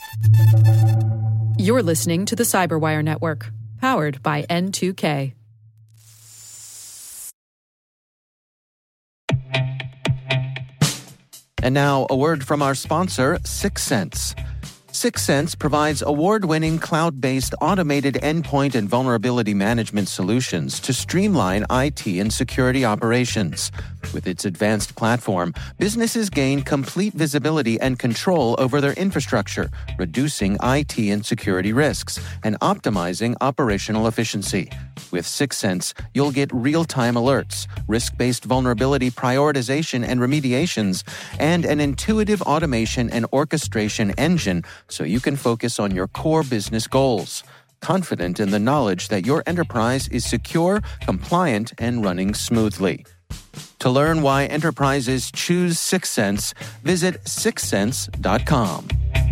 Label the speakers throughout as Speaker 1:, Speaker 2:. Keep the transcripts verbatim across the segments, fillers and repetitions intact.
Speaker 1: You're listening to the Cyberwire Network, powered by N two K.
Speaker 2: And now, a word from our sponsor, Syxsense. Syxsense provides award-winning cloud-based automated endpoint and vulnerability management solutions to streamline I T and security operations. With its advanced platform, businesses gain complete visibility and control over their infrastructure, reducing I T and security risks and optimizing operational efficiency. With Syxsense, you'll get real-time alerts, risk-based vulnerability prioritization and remediations, and an intuitive automation and orchestration engine so you can focus on your core business goals, confident in the knowledge that your enterprise is secure, compliant, and running smoothly. To learn why enterprises choose Syxsense, visit syxsense dot com.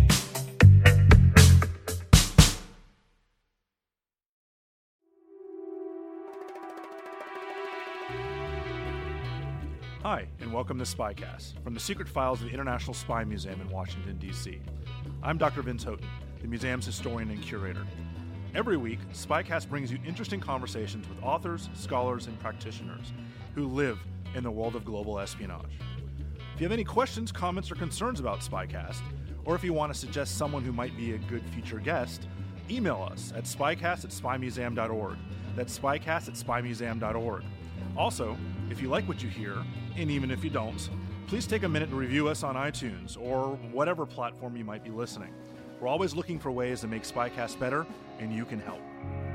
Speaker 3: Hi, and welcome to SpyCast, from the secret files of the International Spy Museum in Washington, D C I'm Doctor Vince Houghton, the museum's historian and curator. Every week, SpyCast brings you interesting conversations with authors, scholars, and practitioners who live in the world of global espionage. If you have any questions, comments, or concerns about SpyCast, or if you want to suggest someone who might be a good future guest, email us at spycast at spy museum dot org. That's spycast at spy museum dot org. Also, if you like what you hear, and even if you don't, please take a minute to review us on iTunes or whatever platform you might be listening. We're always looking for ways to make SpyCast better, and you can help.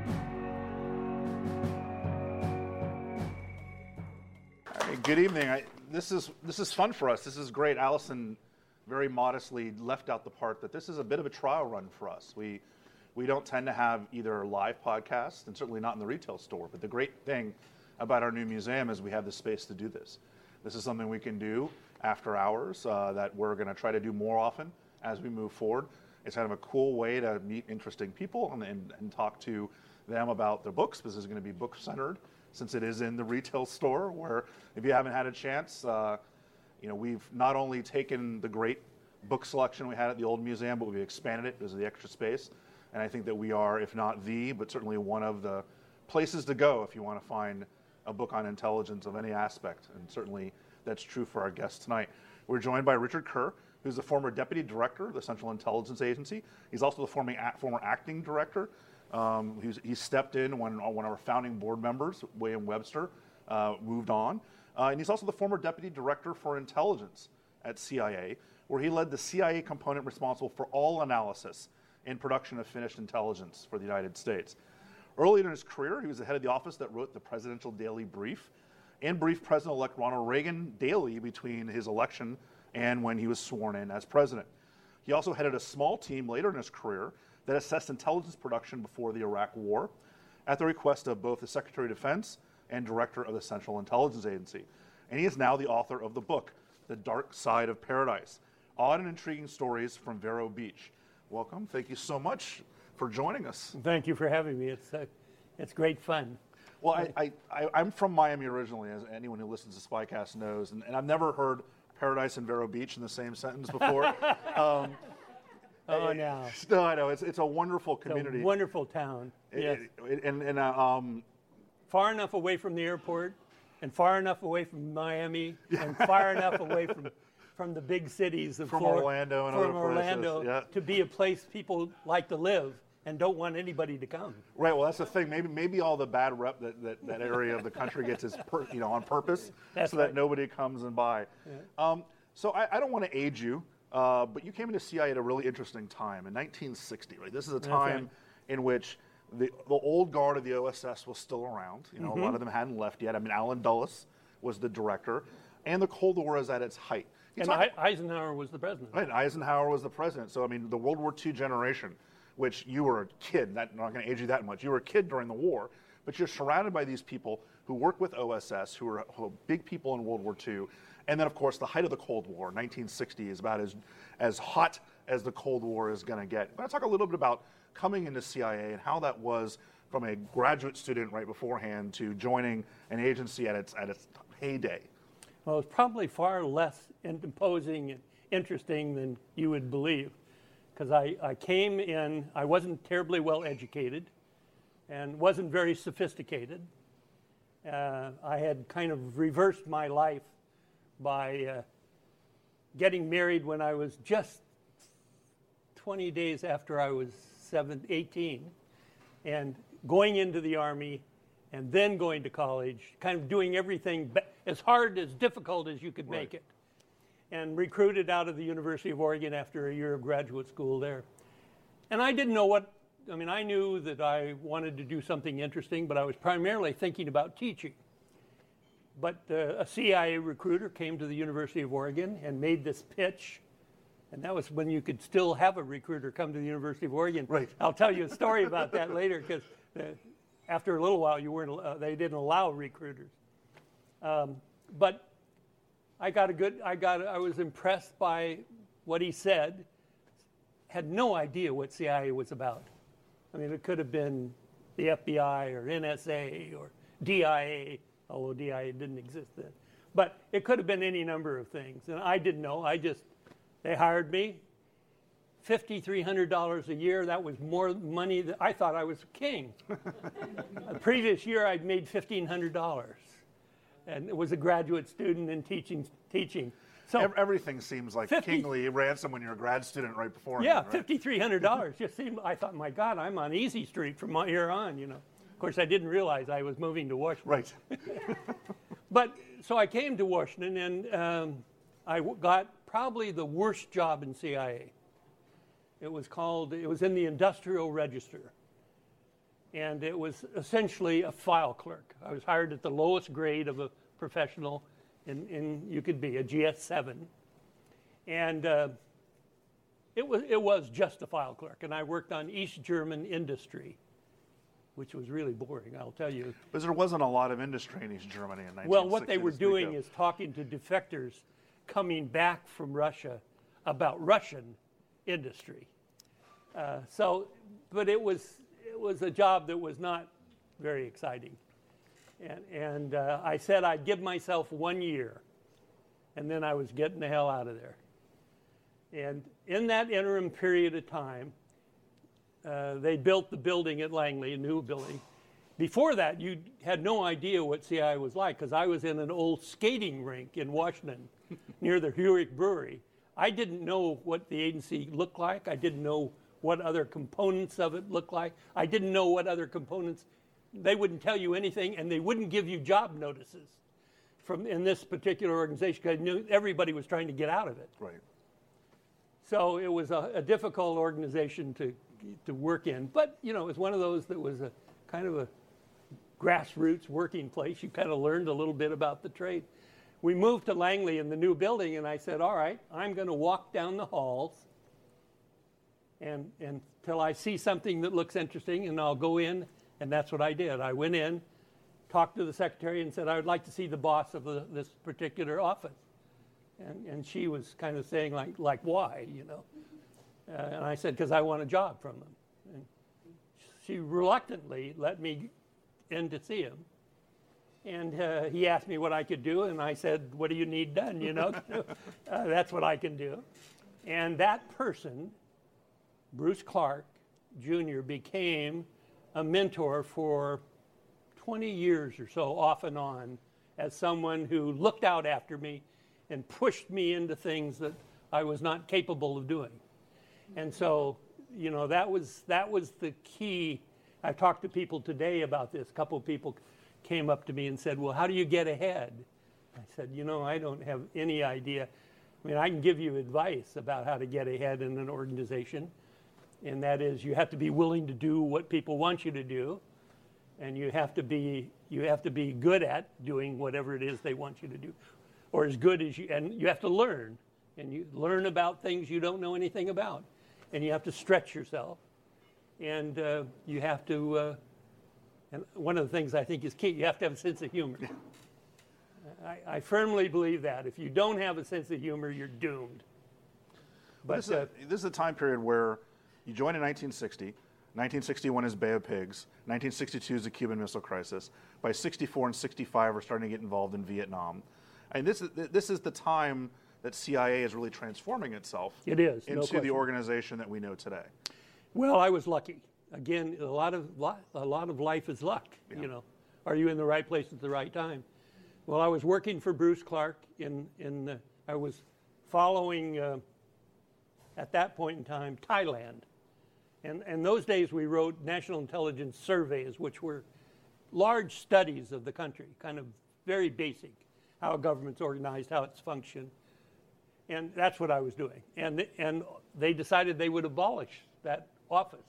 Speaker 3: All right, good evening. I, this is this is fun for us. This is great. Allison very modestly left out the part that this is a bit of a trial run for us. We we don't tend to have either live podcasts, and certainly not in the retail store. But the great thing about our new museum is we have the space to do this. This is something we can do after hours uh, that we're going to try to do more often as we move forward. It's kind of a cool way to meet interesting people and, and, and talk to them about their books. This is going to be book-centered since it is in the retail store, where if you haven't had a chance, uh, you know, we've not only taken the great book selection we had at the old museum, but we've expanded it because of the extra space. And I think that we are, if not the, but certainly one of the places to go if you want to find a book on intelligence of any aspect, and certainly that's true for our guest tonight. We're joined by Richard Kerr, who's the former Deputy Director of the Central Intelligence Agency. He's also the former, former Acting Director. Um, he's, he stepped in when one of our founding board members, William Webster, uh, moved on. Uh, and he's also the former Deputy Director for Intelligence at C I A, where he led the C I A component responsible for all analysis and production of finished intelligence for the United States. Earlier in his career, he was the head of the office that wrote the Presidential Daily Brief and briefed President-elect Ronald Reagan daily between his election and when he was sworn in as president. He also headed a small team later in his career that assessed intelligence production before the Iraq War at the request of both the Secretary of Defense and Director of the Central Intelligence Agency. And he is now the author of the book, The Dark Side of Paradise, Odd and Intriguing Stories from Vero Beach. Welcome. Thank you so much for joining us.
Speaker 4: Thank you for having me. It's uh, it's great fun.
Speaker 3: Well, I, I, I, I'm from Miami originally, as anyone who listens to SpyCast knows, and, and I've never heard Paradise and Vero Beach in the same sentence before. um,
Speaker 4: oh, no.
Speaker 3: No, I know. It's, it's a wonderful community.
Speaker 4: It's a wonderful town, yes.
Speaker 3: It, it, and, and, uh, um,
Speaker 4: far enough away from the airport, and far enough away from Miami, and far enough away from from the big cities of
Speaker 3: from
Speaker 4: Florida,
Speaker 3: Orlando and
Speaker 4: from
Speaker 3: other
Speaker 4: Orlando,
Speaker 3: places. Yeah.
Speaker 4: To be a place people like to live and don't want anybody to come.
Speaker 3: Right. Well, that's the thing. Maybe maybe all the bad rep that, that, that area of the country gets is per, you know on purpose,
Speaker 4: That's
Speaker 3: so
Speaker 4: right.
Speaker 3: that nobody comes and buy.
Speaker 4: Yeah.
Speaker 3: Um, so I, I don't want to age you, uh, but you came into C I A at a really interesting time in nineteen sixty. Right. This is a time
Speaker 4: right.
Speaker 3: in which the the old guard of the O S S was still around. You know,
Speaker 4: Mm-hmm.
Speaker 3: a lot of them hadn't left yet. I mean, Alan Dulles was the director, and the Cold War was at its height. You
Speaker 4: And
Speaker 3: talk-
Speaker 4: I, Eisenhower was the president.
Speaker 3: Right, Eisenhower was the president. So, I mean, the World War Two generation, which you were a kid, that, I'm not going to age you that much, you were a kid during the war, but you're surrounded by these people who work with O S S, who are, who are big people in World War Two. And then, of course, the height of the Cold War, nineteen sixty, is about as, as hot as the Cold War is going to get. I'm going to talk a little bit about coming into C I A and how that was from a graduate student right beforehand to joining an agency at its, at its heyday.
Speaker 4: Well, it's probably far less imposing and interesting than you would believe. because I, I came in, I wasn't terribly well educated and wasn't very sophisticated. Uh, I had kind of reversed my life by uh, getting married when I was just twenty days after I was seven, eighteen, and going into the Army and then going to college, kind of doing everything be- as hard, as difficult as you could
Speaker 3: Right.
Speaker 4: make it, and recruited out of the University of Oregon after a year of graduate school there. And I didn't know what, I mean, I knew that I wanted to do something interesting, but I was primarily thinking about teaching. But uh, a C I A recruiter came to the University of Oregon and made this pitch, and that was when you could still have a recruiter come to the University of Oregon.
Speaker 3: Right.
Speaker 4: I'll tell you a story about that later, because uh, after a little while, you weren't. Uh, they didn't allow recruiters. Um, but I got a good. I got. I was impressed by what he said. Had no idea what C I A was about. I mean, it could have been the F B I or N S A or D I A, although D I A didn't exist then. But it could have been any number of things, and I didn't know. I just, they hired me, five thousand three hundred dollars a year. That was more money than I thought I was king. The previous year, I'd made fifteen hundred dollars, and it was a graduate student in teaching. Teaching. So
Speaker 3: Ev- Everything seems like
Speaker 4: fifty
Speaker 3: kingly ransom when you're a grad student right before.
Speaker 4: yeah,
Speaker 3: right?
Speaker 4: five thousand three hundred dollars just seemed. I thought, my God, I'm on Easy Street from here on. You know, of course, I didn't realize I was moving to Washington.
Speaker 3: Right.
Speaker 4: But so I came to Washington, and um, I w- got probably the worst job in C I A. It was called. It was in the Industrial Register, and it was essentially a file clerk. I was hired at the lowest grade of a professional. In, in you could be a G S seven, and uh, it was it was just a file clerk, and I worked on East German industry, which was really boring, I'll tell you.
Speaker 3: Because there wasn't a lot of industry in East Germany in nineteen sixty.
Speaker 4: Well, what they were
Speaker 3: to speak
Speaker 4: doing
Speaker 3: of.
Speaker 4: is talking to defectors coming back from Russia about Russian industry. Uh, so, but it was it was a job that was not very exciting. And, and uh, I said I'd give myself one year, and then I was getting the hell out of there. And in that interim period of time, uh, they built the building at Langley, a new building. Before that, you had no idea what C I A was like, because I was in an old skating rink in Washington near the Hewick Brewery. I didn't know what the agency looked like. I didn't know what other components of it looked like. I didn't know what other components. They wouldn't tell you anything, and they wouldn't give you job notices from in this particular organization, because I knew everybody was trying to get out of it.
Speaker 3: Right.
Speaker 4: So it was a, a difficult organization to to work in, but you know, it was one of those that was a kind of a grassroots working place. You kind of learned a little bit about the trade. We moved to Langley in the new building, and I said, all right, I'm going to walk down the halls and until I see something that looks interesting, and I'll go in. And that's what I did. I went in, talked to the secretary, and said, I would like to see the boss of the, this particular office. And, and she was kind of saying, like, like why, you know? Uh, and I said, because I want a job from them. And she reluctantly let me in to see him. And uh, he asked me what I could do, and I said, what do you need done, you know? uh, that's what I can do. And that person, Bruce Clark, Junior, became a mentor for twenty years or so, off and on, as someone who looked out after me and pushed me into things that I was not capable of doing. And so, you know, that was that was the key. I've talked to people today about this. A couple of people came up to me and said, well, how do you get ahead? I said, you know, I don't have any idea. I mean, I can give you advice about how to get ahead in an organization. And that is, you have to be willing to do what people want you to do, and you have to be you have to be good at doing whatever it is they want you to do, or as good as you. And you have to learn, and you learn about things you don't know anything about, and you have to stretch yourself, and uh, you have to. Uh, and one of the things I think is key, you have to have a sense of humor. I, I firmly believe that if you don't have a sense of humor, you're doomed. But
Speaker 3: this, is
Speaker 4: uh,
Speaker 3: a, this is a time period where you joined in nineteen sixty. nineteen sixty-one is Bay of Pigs. nineteen sixty-two is the Cuban Missile Crisis. By sixty-four and sixty-five, we're starting to get involved in Vietnam. And this is this is the time that C I A is really transforming itself
Speaker 4: It is, no
Speaker 3: into the
Speaker 4: question.
Speaker 3: organization that we know today.
Speaker 4: Well, I was lucky. Again, a lot of li- a lot of life is luck.
Speaker 3: Yeah.
Speaker 4: You know, are you in the right place at the right time? Well, I was working for Bruce Clark in in the, I was following uh, at that point in time Thailand, and and those days we wrote national intelligence surveys, which were large studies of the country, kind of very basic, how a government's organized, how it's functioned, and that's what I was doing. And and they decided they would abolish that office.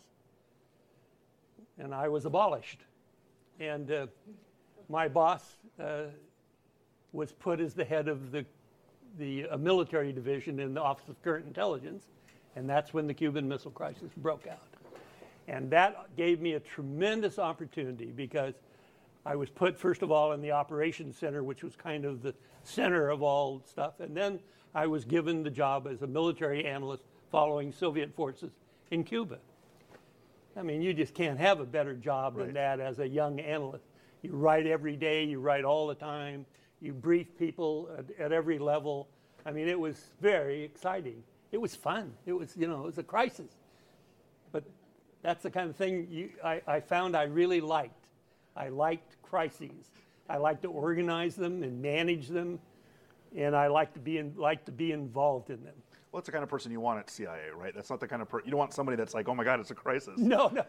Speaker 4: And I was abolished. And uh, my boss uh, was put as the head of the, the uh, military division in the Office of Current Intelligence, and that's when the Cuban Missile Crisis broke out. And that gave me a tremendous opportunity because I was put, first of all, in the operations center, which was kind of the center of all stuff, and then I was given the job as a military analyst following Soviet forces in Cuba. I mean, you just can't have a better job
Speaker 3: Right.
Speaker 4: than that as a young analyst. You write every day, you write all the time, you brief people at, at every level. I mean, it was very exciting. It was fun. It was, you know, it was a crisis. But that's the kind of thing you, I, I found I really liked. I liked crises. I liked to organize them and manage them, and I liked to be in, liked to be involved in them.
Speaker 3: Well, that's the kind of person you want at C I A, right? That's not the kind of person, you don't want somebody that's like, oh my God, it's a crisis.
Speaker 4: No, no.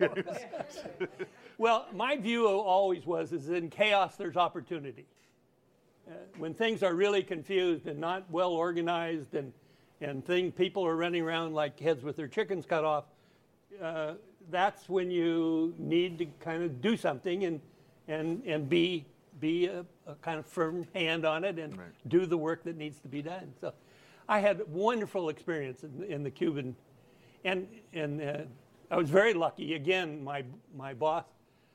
Speaker 4: Well, my view always was is in chaos there's opportunity. Uh, when things are really confused and not well organized and and thing people are running around like heads with their chickens cut off, uh, that's when you need to kind of do something and and and be be a, a kind of firm hand on it and
Speaker 3: Right.
Speaker 4: do the work that needs to be done. So I had wonderful experience in, in the Cuban, and and uh, I was very lucky. Again, my my boss,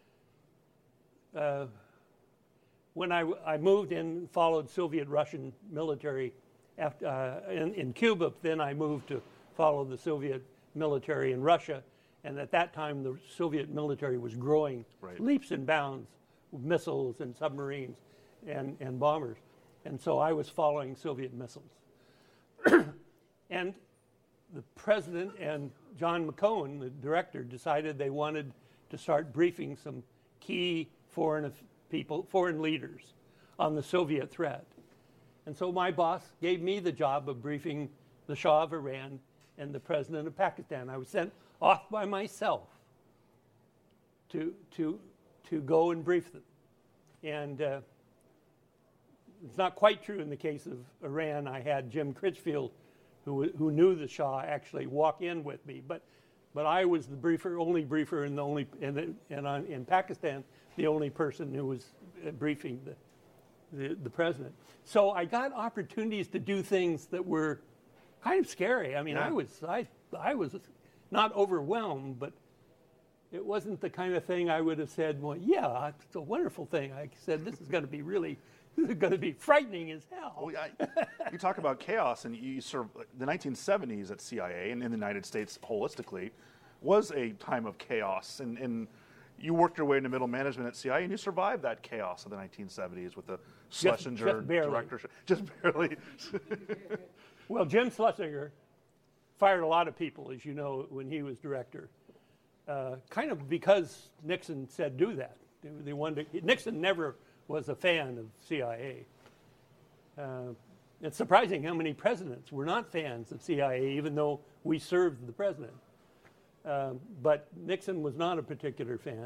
Speaker 4: uh, when I, I moved in, followed Soviet-Russian military after, uh, in, in Cuba, then I moved to follow the Soviet military in Russia, and at that time the Soviet military was growing
Speaker 3: Right.
Speaker 4: leaps and bounds with missiles and submarines and, and bombers, and so I was following Soviet missiles. And the president and John McCone, the director, decided they wanted to start briefing some key foreign people, foreign leaders on the Soviet threat. And so my boss gave me the job of briefing the Shah of Iran and the president of Pakistan. I was sent off by myself to, to, to go and brief them. And uh, it's not quite true in the case of Iran. I had Jim Critchfield, who, who knew the Shah, actually walk in with me. But, but I was the briefer, only briefer, and the only, and, the, and on, in Pakistan, the only person who was uh, briefing the, the, the president. So I got opportunities to do things that were kind of scary. I mean,
Speaker 3: Yeah.
Speaker 4: I was, I, I was not overwhelmed, but it wasn't the kind of thing I would have said, well, yeah, it's a wonderful thing. I said, this is going to be really, this is going to be frightening as hell.
Speaker 3: Well, I, you talk about chaos, and you serve the nineteen seventies at C I A and in the United States holistically was a time of chaos. And, and you worked your way into middle management at C I A, and you survived that chaos of the nineteen seventies with the Schlesinger
Speaker 4: just barely.
Speaker 3: directorship. Just barely.
Speaker 4: Well, Jim Schlesinger fired a lot of people, as you know, when he was director, uh, kind of because Nixon said do that. They, they wanted to, Nixon never was a fan of C I A. Uh, it's surprising how many presidents were not fans of C I A, even though we served the president. Uh, but Nixon was not a particular fan.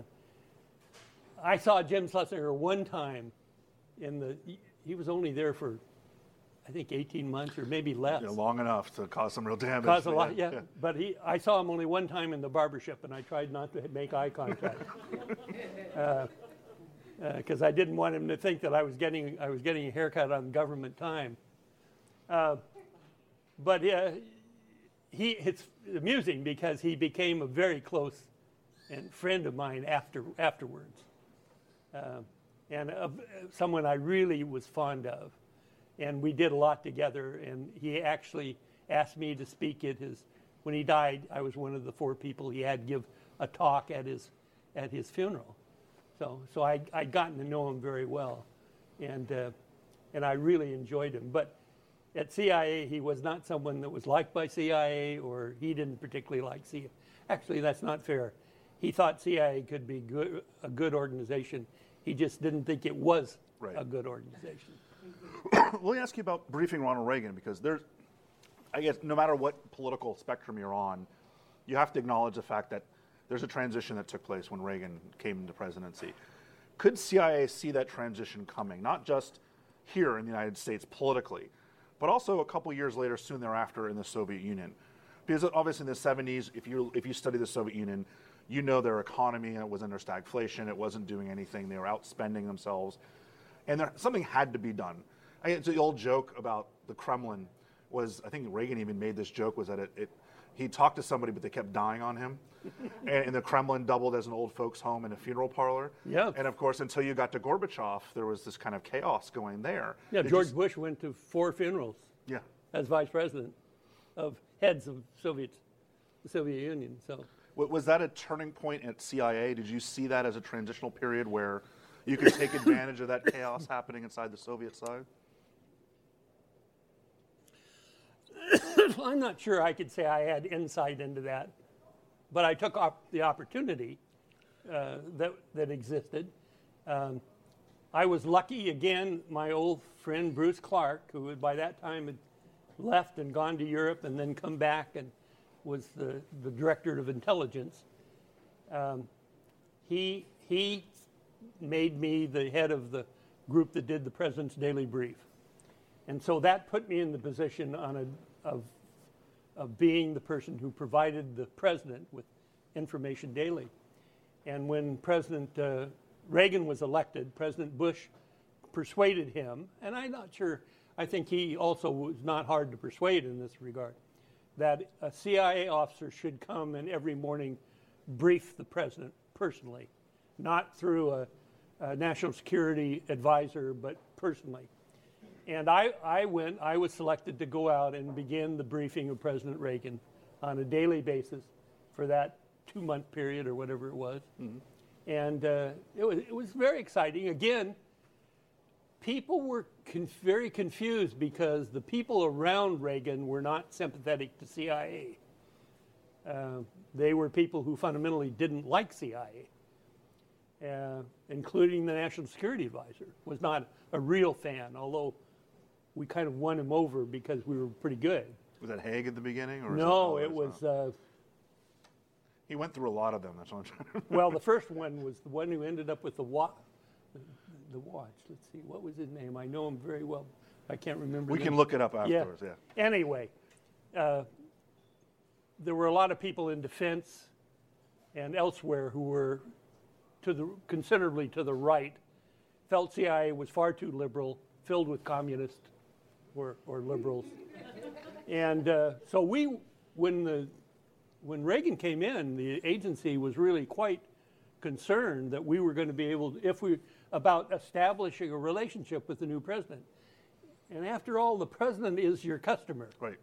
Speaker 4: I saw Jim Schlesinger one time in the, he, he was only there for, I think, eighteen months or maybe less.
Speaker 3: You know, long enough to cause some real damage.
Speaker 4: Caused a lot, yeah. But he, I saw him only one time in the barbershop, and I tried not to make eye contact because uh, uh, I didn't want him to think that I was getting I was getting a haircut on government time. Uh, but uh, he, it's amusing because he became a very close and friend of mine after afterwards, uh, and uh, someone I really was fond of. And we did a lot together, and he actually asked me to speak at his, when he died, I was one of the four people he had give a talk at his at his funeral. So so I, I'd gotten to know him very well, and uh, and I really enjoyed him. But at C I A, he was not someone that was liked by C I A, or he didn't particularly like C I A. Actually, that's not fair. He thought C I A could be good, a good organization. He just didn't think it was
Speaker 3: right.
Speaker 4: a good organization.
Speaker 3: Let me ask you about briefing Ronald Reagan, because there's, I guess, no matter what political spectrum you're on, you have to acknowledge the fact that there's a transition that took place when Reagan came into presidency. Could C I A see that transition coming, not just here in the United States politically, but also a couple years later, soon thereafter, in the Soviet Union? Because obviously in the seventies, if you if you study the Soviet Union, you know their economy was under stagflation. It wasn't doing anything. They were outspending themselves. And there, something had to be done. I mean, it's the old joke about the Kremlin was, I think Reagan even made this joke, was that it, it he talked to somebody, but they kept dying on him. and, and the Kremlin doubled as an old folks' home and a funeral parlor.
Speaker 4: Yeah.
Speaker 3: And of course, until you got to Gorbachev, there was this kind of chaos going there.
Speaker 4: Yeah,
Speaker 3: Did
Speaker 4: George
Speaker 3: you,
Speaker 4: Bush went to four funerals
Speaker 3: yeah.
Speaker 4: as vice president of heads of Soviet, the Soviet Union. So
Speaker 3: Was that a turning point at C I A? Did you see that as a transitional period where you could take advantage of that chaos happening inside the Soviet side?
Speaker 4: I'm not sure I could say I had insight into that, but I took op- the opportunity uh, that that existed. Um, I was lucky again. My old friend Bruce Clark, who had by that time had left and gone to Europe and then come back and was the, the director of intelligence. Um, he he made me the head of the group that did the President's Daily Brief, and so that put me in the position on a of of being the person who provided the president with information daily. And when President uh, Reagan was elected, President Bush persuaded him, and I'm not sure, I think he also was not hard to persuade in this regard, that a C I A officer should come and every morning brief the president personally, not through a, a national security advisor, but personally. And I, I went, I was selected to go out and begin the briefing of President Reagan on a daily basis for that two-month period or whatever it was. Mm-hmm. And uh, it was it was very exciting. Again, people were conf- very confused because the people around Reagan were not sympathetic to C I A. Uh, they were people who fundamentally didn't like C I A, uh, including the National Security Advisor, was not a real fan, although we kind of won him over because we were pretty good.
Speaker 3: Was that Haig at the beginning? Or
Speaker 4: no,
Speaker 3: it,
Speaker 4: it was... Uh,
Speaker 3: he went through a lot of them, that's what I'm trying to remember.
Speaker 4: Well, the first one was the one who ended up with the watch. The watch, let's see, what was his name? I know him very well. I can't remember.
Speaker 3: We can look it up afterwards, yeah.
Speaker 4: yeah. Anyway, uh, there were a lot of people in defense and elsewhere who were to the considerably to the right, felt C I A was far too liberal, filled with communists or, or liberals. And uh, so we, when the when Reagan came in, the agency was really quite concerned that we were going to be able to, if we, about establishing a relationship with the new president. And after all, the president is your customer.
Speaker 3: Right.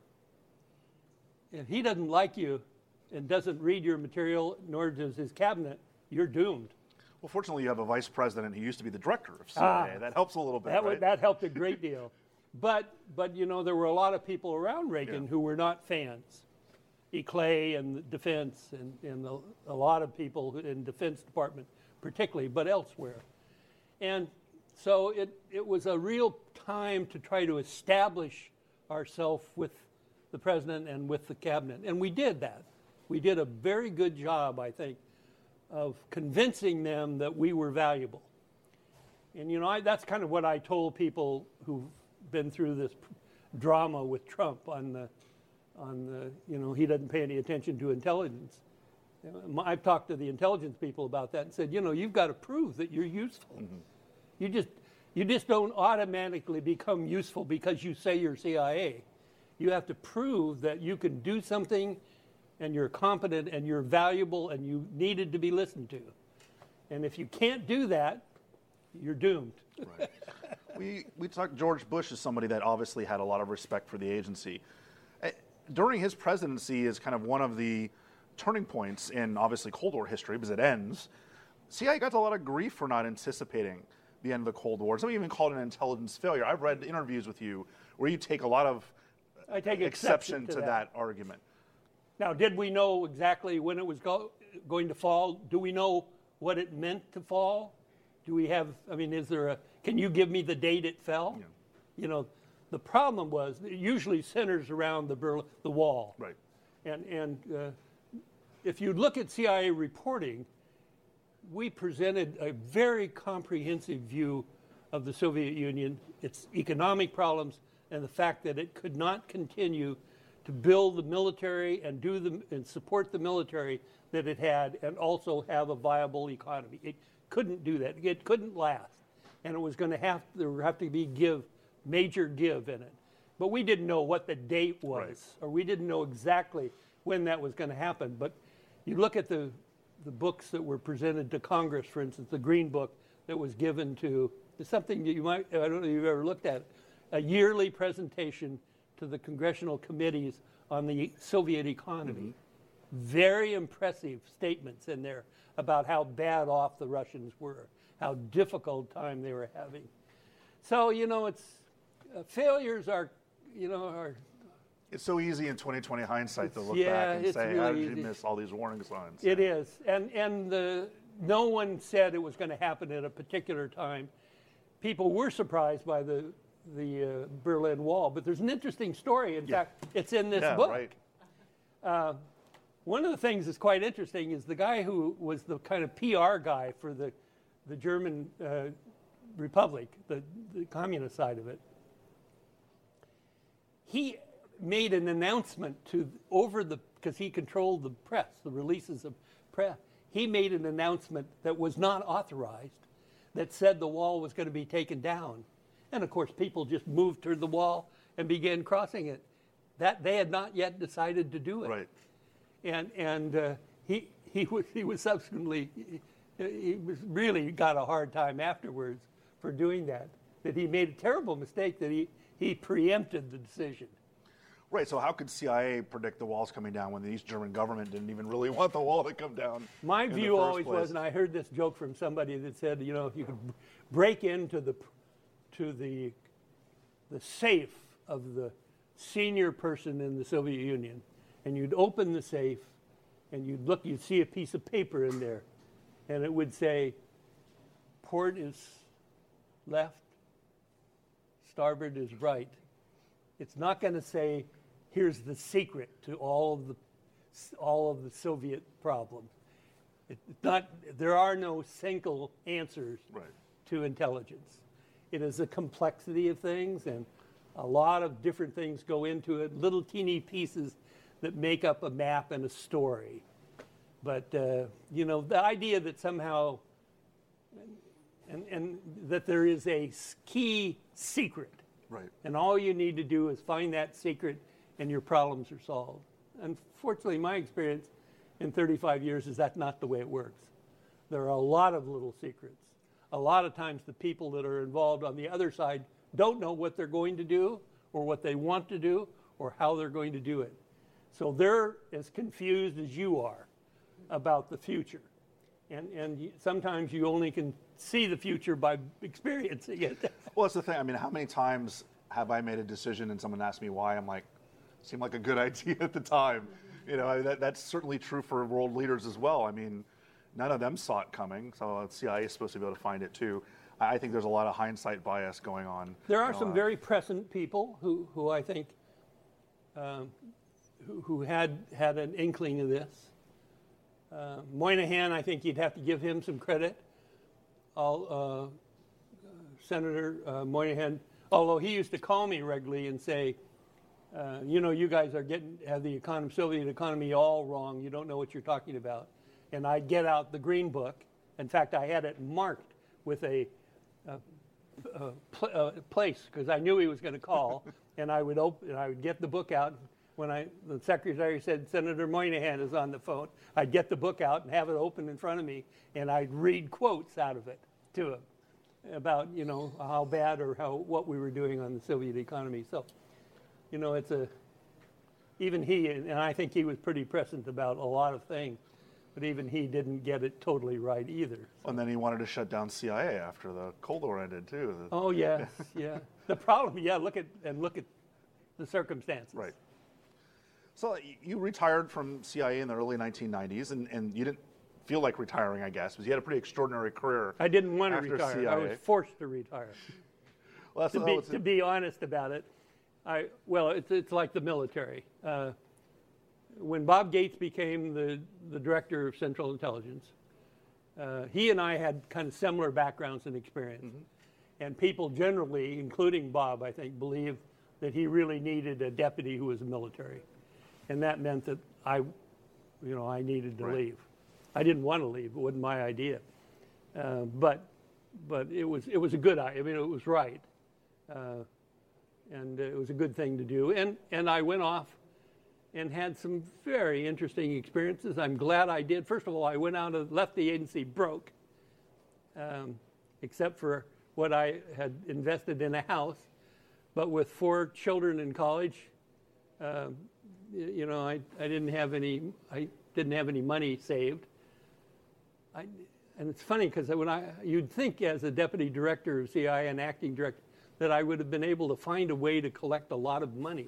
Speaker 4: If he doesn't like you and doesn't read your material, nor does his cabinet, you're doomed.
Speaker 3: Well, fortunately, you have a vice president who used to be the director of C I A. Ah, that helps a little bit,
Speaker 4: that,
Speaker 3: right?
Speaker 4: That helped a great deal. But, but, you know, there were a lot of people around Reagan
Speaker 3: yeah.
Speaker 4: who were not fans. E. Clay and the defense and, and a, a lot of people in Defense Department particularly, but elsewhere. And so it, it was a real time to try to establish ourselves with the president and with the cabinet. And we did that. We did a very good job, I think, of convincing them that we were valuable. And, you know, I, that's kind of what I told people who've been through this drama with Trump on the, on the, you know, he doesn't pay any attention to intelligence. I've talked to the intelligence people about that and said, you know, you've got to prove that you're useful. Mm-hmm. You just, you just don't automatically become useful because you say you're C I A. You have to prove that you can do something and you're competent and you're valuable and you needed to be listened to. And if you can't do that, you're doomed.
Speaker 3: Right. we we talked, George Bush is somebody that obviously had a lot of respect for the agency. During his presidency is kind of one of the turning points in obviously Cold War history because it ends. C I A got a lot of grief for not anticipating the end of the Cold War. Some even called it an intelligence failure. I've read interviews with you where you take a lot of
Speaker 4: I take
Speaker 3: exception,
Speaker 4: exception to,
Speaker 3: to
Speaker 4: that.
Speaker 3: that argument.
Speaker 4: Now, did we know exactly when it was go- going to fall? Do we know what it meant to fall? Do we have, I mean, is there a, can you give me the date it fell?
Speaker 3: Yeah.
Speaker 4: You know, the problem was it usually centers around the Berlin, the wall.
Speaker 3: Right.
Speaker 4: And, and uh, if you look at C I A reporting, we presented a very comprehensive view of the Soviet Union, its economic problems, and the fact that it could not continue to build the military and do the and support the military that it had, and also have a viable economy. It couldn't do that. It couldn't last, and it was going to have there would have to be give, major give in it. But we didn't know what the date was,
Speaker 3: Right.
Speaker 4: or we didn't know exactly when that was going to happen. But you look at the the books that were presented to Congress, for instance, the Green Book that was given to something that you might I don't know if you've ever looked at. A yearly presentation to the congressional committees on the Soviet economy. Mm-hmm. Very impressive statements in there about how bad off the Russians were, how difficult time they were having. So, you know, it's uh, failures are, you know, are.
Speaker 3: It's so easy in twenty twenty hindsight to look
Speaker 4: yeah,
Speaker 3: back and
Speaker 4: it's
Speaker 3: say,
Speaker 4: really
Speaker 3: how did you
Speaker 4: easy.
Speaker 3: miss all these warning signs?
Speaker 4: It is. And, and the, no one said it was going to happen at a particular time. People were surprised by the the uh, Berlin Wall, but there's an interesting story. In
Speaker 3: Yeah.
Speaker 4: fact, it's in this
Speaker 3: Yeah,
Speaker 4: book.
Speaker 3: right.
Speaker 4: Uh, one of the things that's quite interesting is the guy who was the kind of P R guy for the the German uh, Republic, the, the communist side of it. He made an announcement to over the because he controlled the press, the releases of press. He made an announcement that was not authorized, that said the wall was going to be taken down. And of course, people just moved to the wall and began crossing it. That they had not yet decided to do it.
Speaker 3: Right.
Speaker 4: And and uh, he he was he was subsequently he, he was really got a hard time afterwards for doing that. That he made a terrible mistake. That he he preempted the decision.
Speaker 3: Right, so how could C I A predict the walls coming down when the East German government didn't even really want the wall to come down?
Speaker 4: My
Speaker 3: in the
Speaker 4: view
Speaker 3: first
Speaker 4: always
Speaker 3: place?
Speaker 4: was, and I heard this joke from somebody that said, you know, if you could b- break into the to the the safe of the senior person in the Soviet Union, and you'd open the safe, and you'd look, you'd see a piece of paper in there, and it would say, port is left, starboard is right. It's not going to say, here's the secret to all of the all of the Soviet problems. It's not. There are no single answers
Speaker 3: Right.
Speaker 4: to intelligence. It is a complexity of things, and a lot of different things go into it. Little teeny pieces that make up a map and a story. But uh, you know, the idea that somehow, and, and that there is a key secret.
Speaker 3: Right.
Speaker 4: And all you need to do is find that secret and your problems are solved. Unfortunately, my experience in thirty-five years is that's not the way it works. There are a lot of little secrets. A lot of times the people that are involved on the other side don't know what they're going to do or what they want to do or how they're going to do it. So they're as confused as you are about the future. And, and you, sometimes you only can see the future by experiencing it.
Speaker 3: Well, that's the thing. I mean, how many times have I made a decision and someone asked me why? I'm like, seemed like a good idea at the time. You know, I mean, that, that's certainly true for world leaders as well. I mean, none of them saw it coming, so the C I A is supposed to be able to find it too. I think there's a lot of hindsight bias going on.
Speaker 4: There are
Speaker 3: you know,
Speaker 4: some
Speaker 3: uh,
Speaker 4: very prescient people who, who I think um, who, who had had an inkling of this. Uh, Moynihan, I think you'd have to give him some credit. All, uh, uh, Senator uh, Moynihan, although he used to call me regularly and say, uh, you know, you guys are getting have the economy, Soviet economy all wrong. You don't know what you're talking about. And I'd get out the Green Book. In fact, I had it marked with a, a, a, pl- a place because I knew he was going to call, and I would open, and I would get the book out. When I, the secretary said Senator Moynihan is on the phone, I'd get the book out and have it open in front of me, and I'd read quotes out of it to him about, you know, how bad or how what we were doing on the Soviet economy. So, you know, it's a even he, and I think he was pretty prescient about a lot of things. but even he didn't get it totally right either. So.
Speaker 3: And then he wanted to shut down C I A after the Cold War ended too.
Speaker 4: Oh yes, yeah. The problem, yeah. Look at and look at the circumstances.
Speaker 3: Right. So you retired from C I A in the early nineteen nineties, and, and you didn't feel like retiring, I guess, because you had a pretty extraordinary career.
Speaker 4: I didn't want to
Speaker 3: after
Speaker 4: retire.
Speaker 3: C I A.
Speaker 4: I was forced to retire.
Speaker 3: Well, that's,
Speaker 4: to,
Speaker 3: that
Speaker 4: be,
Speaker 3: was,
Speaker 4: to be honest about it, I well, it's it's like the military. Uh, when Bob Gates became the the director of Central Intelligence, uh, he and I had kind of similar backgrounds and experience, mm-hmm. and people generally, including Bob, I think, believed that he really needed a deputy who was military. And that meant that I, you know, I needed to
Speaker 3: right.
Speaker 4: leave. I didn't want to leave; it wasn't my idea. Uh, but, but it was it was a good idea. I mean, it was right, uh, and it was a good thing to do. And and I went off, and had some very interesting experiences. I'm glad I did. First of all, I went out and left the agency broke, um, except for what I had invested in a house. But with four children in college. Uh, You know, I, I didn't have any I didn't have any money saved. I, and it's funny because when I you'd think as a deputy director of C I A and acting director that I would have been able to find a way to collect a lot of money,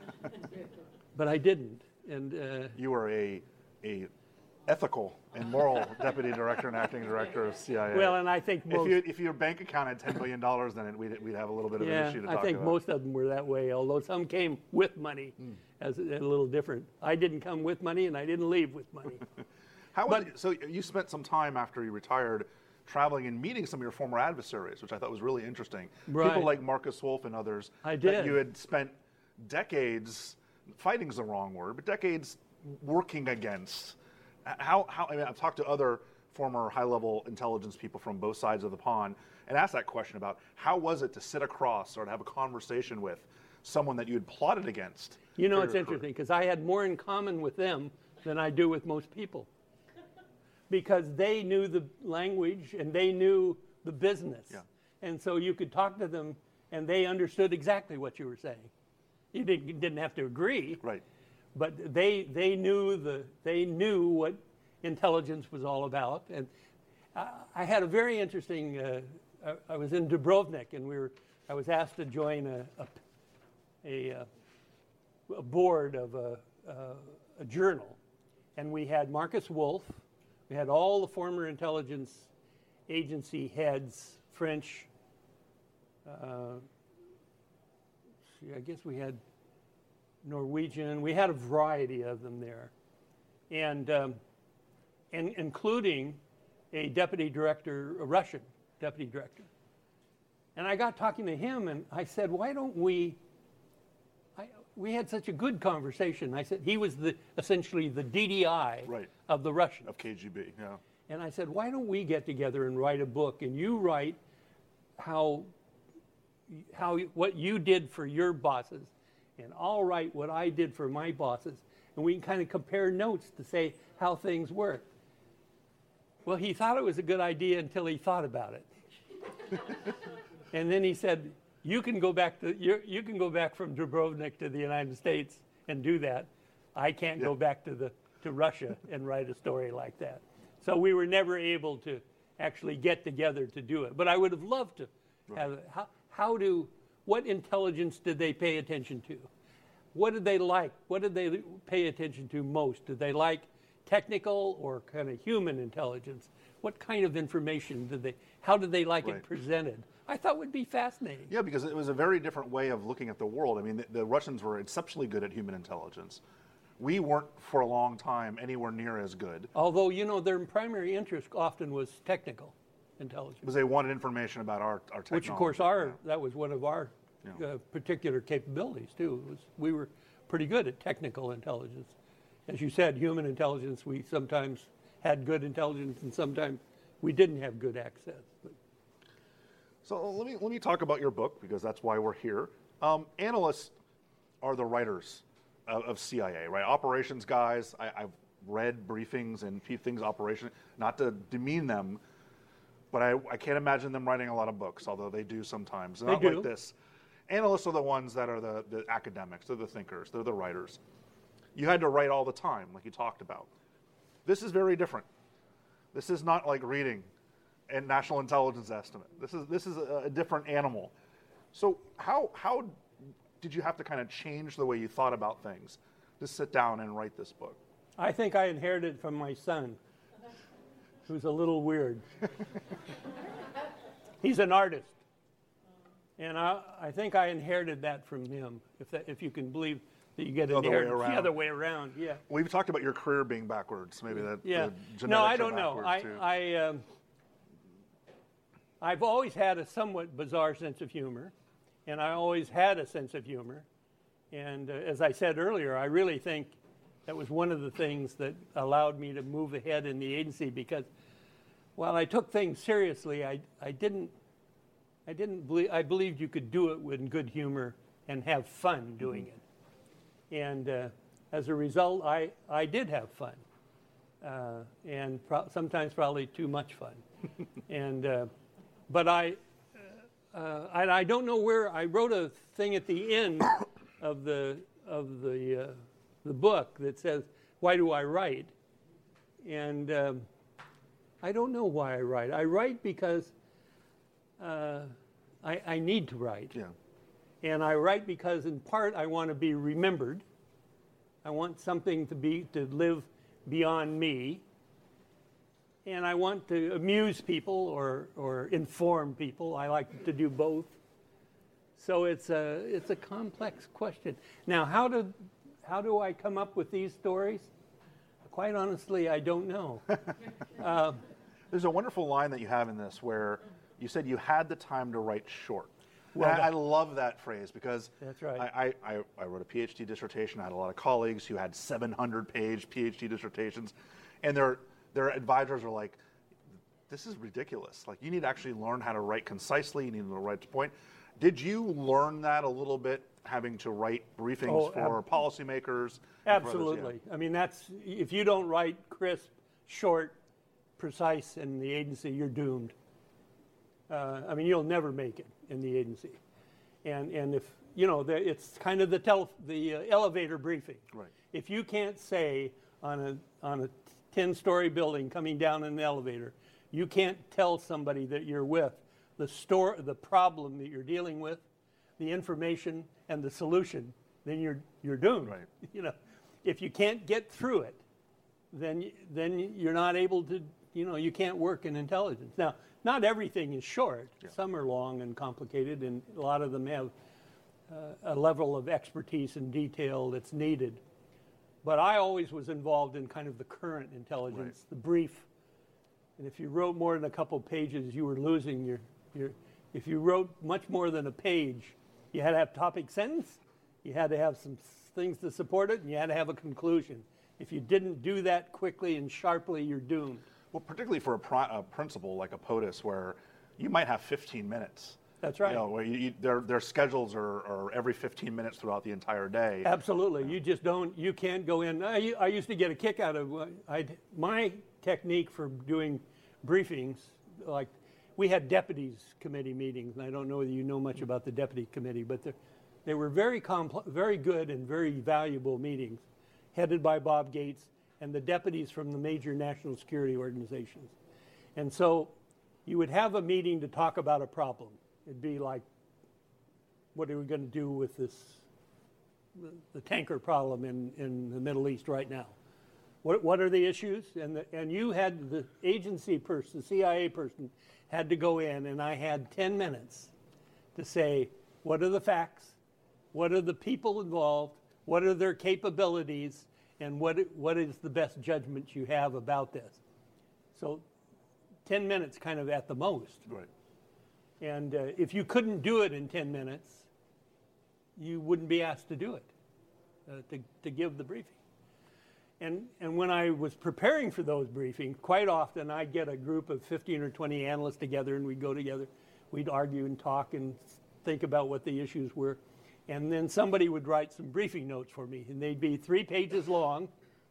Speaker 4: but I didn't. And uh,
Speaker 3: you were a a ethical and moral deputy director and acting director of C I A.
Speaker 4: Well, and I think most,
Speaker 3: if, you, if your bank account had ten billion dollars, then it, we'd, we'd have a little bit of
Speaker 4: yeah,
Speaker 3: an issue to
Speaker 4: I
Speaker 3: talk
Speaker 4: think
Speaker 3: about.
Speaker 4: most of them were that way, although some came with money, mm. as a, a little different. I didn't come with money, and I didn't leave with money.
Speaker 3: How was
Speaker 4: but,
Speaker 3: it, so you spent some time after you retired traveling and meeting some of your former adversaries, which I thought was really interesting.
Speaker 4: Right.
Speaker 3: People like Marcus Wolf and others.
Speaker 4: I
Speaker 3: That
Speaker 4: did.
Speaker 3: you had spent decades, fighting's the wrong word, but decades working against. How, how I mean, I've talked to other former high-level intelligence people from both sides of the pond and asked that question about how was it to sit across or to have a conversation with someone that you had plotted against.
Speaker 4: You know,
Speaker 3: for
Speaker 4: it's
Speaker 3: your
Speaker 4: interesting
Speaker 3: career.
Speaker 4: because I had more in common with them than I do with most people. Because they knew the language and they knew the business.
Speaker 3: Yeah.
Speaker 4: And so you could talk to them and they understood exactly what you were saying. You didn't, you didn't have to agree.
Speaker 3: Right.
Speaker 4: But they they knew the they knew what intelligence was all about. And I, I had a very interesting. Uh, I, I was in Dubrovnik, and we were. I was asked to join a a, a, a board of a, a, a journal, and we had Marcus Wolf, we had all the former intelligence agency heads, French. Uh, see, I guess we had. Norwegian. We had a variety of them there, and um, and including a deputy director, a Russian deputy director. And I got talking to him, and I said, "Why don't we?" I, we had such a good conversation. I said he was the essentially the D D I
Speaker 3: right.
Speaker 4: of the Russians
Speaker 3: of K G B. Yeah.
Speaker 4: And I said, "Why don't we get together and write a book? And you write how how what you did for your bosses." And I'll write what I did for my bosses, and we can kind of compare notes to say how things work. Well, he thought it was a good idea until he thought about it. And then he said, you can go back to you you can go back from Dubrovnik to the United States and do that. I can't yeah. go back to the to Russia and write a story like that. So we were never able to actually get together to do it. But I would have loved to
Speaker 3: right.
Speaker 4: have how how do What intelligence did they pay attention to? What did they like? What did they pay attention to most? Did they like technical or kind of human intelligence? What kind of information did they, how did they like
Speaker 3: right.
Speaker 4: it presented? I thought would be fascinating.
Speaker 3: Yeah, because it was a very different way of looking at the world. I mean, the, the Russians were exceptionally good at human intelligence. We weren't for a long time anywhere near as good.
Speaker 4: Although, you know, their primary interest often was technical intelligence.
Speaker 3: Because they wanted information about our, our technology.
Speaker 4: Which, of course, our
Speaker 3: yeah.
Speaker 4: that was one of our
Speaker 3: yeah.
Speaker 4: uh, particular capabilities, too. It was, we were pretty good at technical intelligence. As you said, human intelligence, we sometimes had good intelligence and sometimes we didn't have good access. But.
Speaker 3: So let me, let me talk about your book, because that's why we're here. Um, analysts are the writers of, of C I A, right? Operations guys, I, I've read briefings and things operation, not to demean them, but I, I can't imagine them writing a lot of books, although they do sometimes.
Speaker 4: They
Speaker 3: Not
Speaker 4: do.
Speaker 3: like this. Analysts are the ones that are the, the academics, they're the thinkers, they're the writers. You had to write all the time, like you talked about. This is very different. This is not like reading a national intelligence estimate. This is this is a, a different animal. So how how did you have to kind of change the way you thought about things to sit down and write this book?
Speaker 4: I think I inherited from my son, who's a little weird. He's an artist. And I, I think I inherited that from him, if that, if you can believe that you get
Speaker 3: The other way
Speaker 4: inherited
Speaker 3: around.
Speaker 4: the other way around. Yeah.
Speaker 3: We've talked about your career being backwards. Maybe that.
Speaker 4: Yeah.
Speaker 3: The
Speaker 4: No, I
Speaker 3: genetics are
Speaker 4: don't know. I,
Speaker 3: backwards, too.
Speaker 4: I, um, I've always had a somewhat bizarre sense of humor, and I always had a sense of humor. And uh, as I said earlier, I really think that was one of the things that allowed me to move ahead in the agency, because while I took things seriously, I, I didn't. I didn't believe, I believed you could do it with good humor and have fun doing it. And uh, as a result, I, I did have fun. Uh, and pro- sometimes probably too much fun. and uh, But I, uh, I, I don't know where, I wrote a thing at the end of the, of the, uh, the book that says, why do I write? And um, I don't know why I write. I write because Uh, I, I need to write.
Speaker 3: Yeah.
Speaker 4: And I write because, in part, I want to be remembered. I want something to be to live beyond me. And I want to amuse people or, or inform people. I like to do both. So it's a it's a complex question. Now, how do how do I come up with these stories? Quite honestly, I don't know. uh,
Speaker 3: There's a wonderful line that you have in this where you said you had the time to write short.
Speaker 4: Well,
Speaker 3: I, I love that phrase because
Speaker 4: That's right.
Speaker 3: I, I, I wrote a PhD dissertation. I had a lot of colleagues who had seven hundred page PhD dissertations, and their their advisors are like, "This is ridiculous. Like, you need to actually learn how to write concisely. You need to write to point." Did you learn that a little bit, having to write briefings
Speaker 4: Oh,
Speaker 3: for
Speaker 4: ab-
Speaker 3: policymakers? and for others?
Speaker 4: Absolutely. I mean, that's if you don't write crisp, short, precise in the agency, you're doomed. Uh, I mean, you'll never make it in the agency. And and if you know, the, it's kind of the tele, the uh, elevator briefing.
Speaker 3: Right.
Speaker 4: If you can't say on a on a ten-story building coming down in an elevator, you can't tell somebody that you're with the store, the problem that you're dealing with, the information and the solution, then you're you're doomed.
Speaker 3: Right.
Speaker 4: You know, if you can't get through it, then y- then you're not able to. You know, you can't work in intelligence. Now, not everything is short.
Speaker 3: Yeah.
Speaker 4: Some are long and complicated, and a lot of them have uh, a level of expertise and detail that's needed. But I always was involved in kind of the current intelligence,
Speaker 3: Right.
Speaker 4: the brief. And if you wrote more than a couple pages, you were losing your, your. If you wrote much more than a page, you had to have topic sentence, you had to have some things to support it, and you had to have a conclusion. If you didn't do that quickly and sharply, you're doomed.
Speaker 3: Well, particularly for a, pri- a principal like a POTUS, where you might have fifteen minutes.
Speaker 4: That's right.
Speaker 3: You know, where you, you, their their schedules are, are every fifteen minutes throughout the entire day.
Speaker 4: Absolutely. You just don't, you can't go in. I, I used to get a kick out of, uh, I'd, my technique for doing briefings, like we had deputies committee meetings, and I don't know whether you know much about the deputy committee, but they were very compl- very good and very valuable meetings, headed by Bob Gates and the deputies from the major national security organizations. And so you would have a meeting to talk about a problem. It'd be like, what are we going to do with this, the, the tanker problem in, in the Middle East right now? What, what are the issues? And, the, and you had, the agency person, the C I A person, had to go in, and I had ten minutes to say, what are the facts? What are the people involved? What are their capabilities? And what what is the best judgment you have about this? So ten minutes kind of at the most.
Speaker 3: Right.
Speaker 4: And uh, if you couldn't do it in ten minutes, you wouldn't be asked to do it, uh, to, to give the briefing. And, and when I was preparing for those briefings, quite often I'd get a group of fifteen or twenty analysts together, and we'd go together. We'd argue and talk and think about what the issues were. And then somebody would write some briefing notes for me, and they'd be three pages long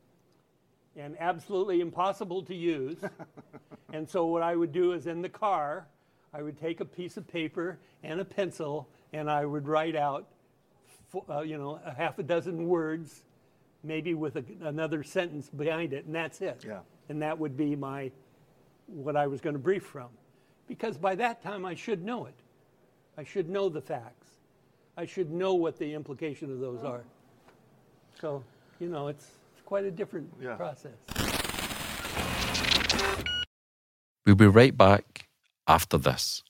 Speaker 4: and absolutely impossible to use. And so what I would do is in the car, I would take a piece of paper and a pencil, and I would write out, uh, you know, a half a dozen words maybe with a, another sentence behind it, and that's it.
Speaker 3: Yeah.
Speaker 4: And that would be my what I was going to brief from. Because by that time, I should know it. I should know the facts. I should know what the implication of those are. So, you know, it's, it's quite a different
Speaker 3: yeah.
Speaker 4: process.
Speaker 5: We'll be right back after this.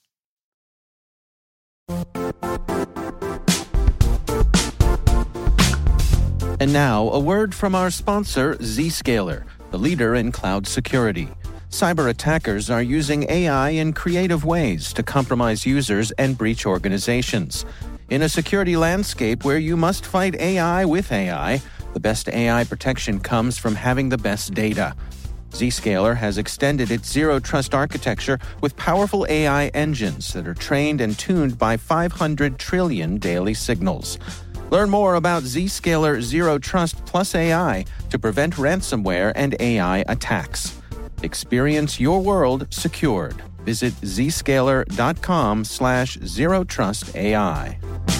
Speaker 2: And now, a word from our sponsor, Zscaler, the leader in cloud security. Cyber attackers are using A I in creative ways to compromise users and breach organizations. In a security landscape where you must fight A I with A I, the best A I protection comes from having the best data. Zscaler has extended its zero-trust architecture with powerful A I engines that are trained and tuned by five hundred trillion daily signals. Learn more about Zscaler Zero Trust Plus A I to prevent ransomware and A I attacks. Experience your world secured. Visit zscaler.com slash zero trust AI.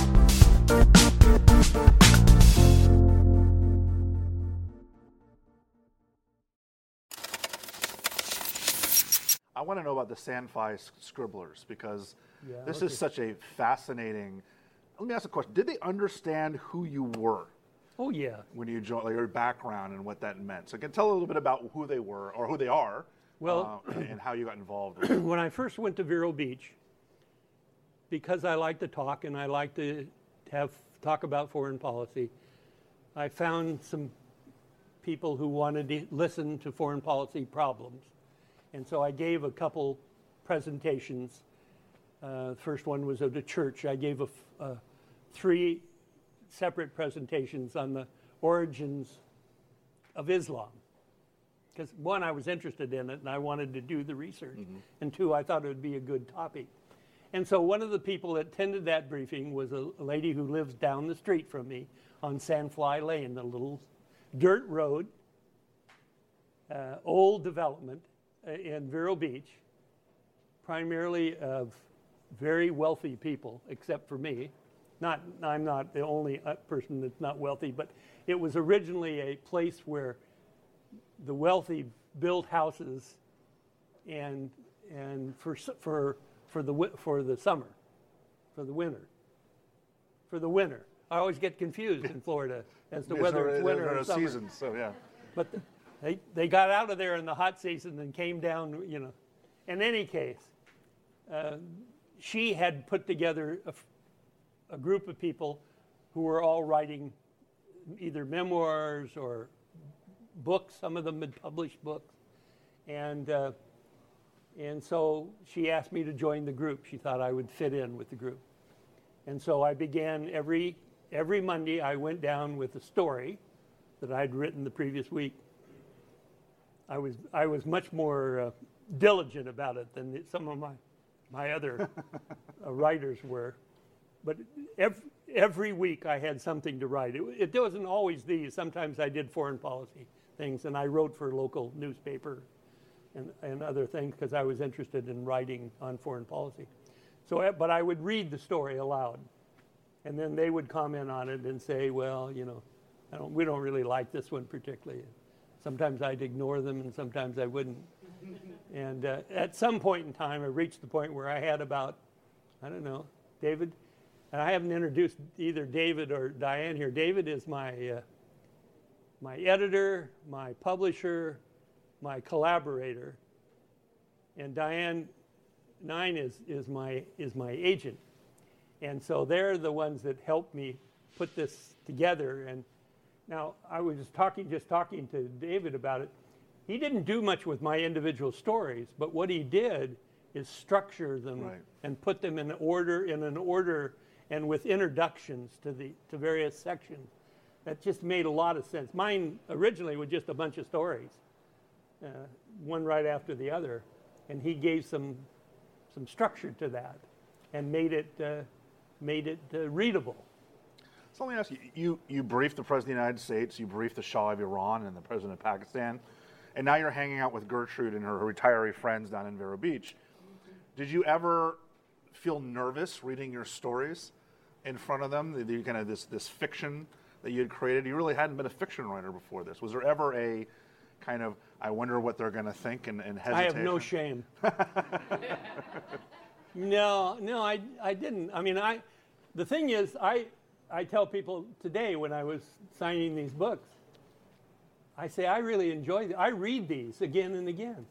Speaker 3: I want to know about the Sandfi scribblers because
Speaker 4: Yeah,
Speaker 3: this
Speaker 4: okay.
Speaker 3: is such a fascinating. Let me ask a question. Did they understand who you were
Speaker 4: Oh, yeah.
Speaker 3: when you joined, like your background and what that meant? So, can tell a little bit about who they were or who they are,
Speaker 4: Well-
Speaker 3: uh, and how you got involved with it.
Speaker 4: When I first went to Vero Beach, because I like to talk and I like to have talk about foreign policy, I found some people who wanted to listen to foreign policy problems. And so I gave a couple presentations. Uh, the first one was at a church. I gave a, f- uh, three separate presentations on the origins of Islam. Because one, I was interested in it and I wanted to do the research. Mm-hmm. And two, I thought it would be a good topic. And so one of the people that attended that briefing was a, a lady who lives down the street from me on Sandfly Lane, the little dirt road, uh, old development uh, in Vero Beach, primarily of very wealthy people, except for me. Not, I'm not the only uh, person that's not wealthy, but it was originally a place where the wealthy built houses, and and for for for the wi- for the summer, for the winter, for the winter. I always get confused in Florida as to
Speaker 3: Yes,
Speaker 4: whether
Speaker 3: there-
Speaker 4: it's winter
Speaker 3: there
Speaker 4: or
Speaker 3: are
Speaker 4: summer.
Speaker 3: seasons, so yeah.
Speaker 4: But the, they they got out of there in the hot season and came down. You know, in any case, uh, she had put together a, f- a group of people who were all writing either memoirs or books. Some of them had published books, and uh, and so she asked me to join the group. She thought I would fit in with the group, and so I began every every Monday. I went down with a story that I'd written the previous week. I was I was much more uh, diligent about it than some of my my other uh, writers were, but every every week I had something to write. It, it wasn't always these. Sometimes I did foreign policy things, and I wrote for a local newspaper and, and other things because I was interested in writing on foreign policy. So, but I would read the story aloud, and then they would comment on it and say, well, you know, I don't, we don't really like this one particularly. Sometimes I'd ignore them, and sometimes I wouldn't. And uh, at some point in time, I reached the point where I had about, I don't know, David, and I haven't introduced either David or Diane here. David is my uh, my editor, my publisher, my collaborator, and Diane Nine is is my is my agent. And so they're the ones that helped me put this together. And now I was just talking just talking to David about it. He didn't do much with my individual stories, but what he did is structure them
Speaker 3: Right.
Speaker 4: and put them in order in an order and with introductions to the to various sections. That just made a lot of sense. Mine originally was just a bunch of stories, uh, one right after the other, and he gave some some structure to that and made it uh, made it uh, readable.
Speaker 3: So let me ask you, you, you briefed the President of the United States, you briefed the Shah of Iran and the President of Pakistan, and now you're hanging out with Gertrude and her retiree friends down in Vero Beach. Did you ever feel nervous reading your stories in front of them? The, the kind of this, this fiction that you had created. You really hadn't been a fiction writer before this. Was there ever a kind of, I wonder what they're going to think and, and hesitation?
Speaker 4: I have no shame. no, no, I, I didn't. I mean, I. The thing is, I, I tell people today when I was signing these books, I say I really enjoy them. I read these again and again.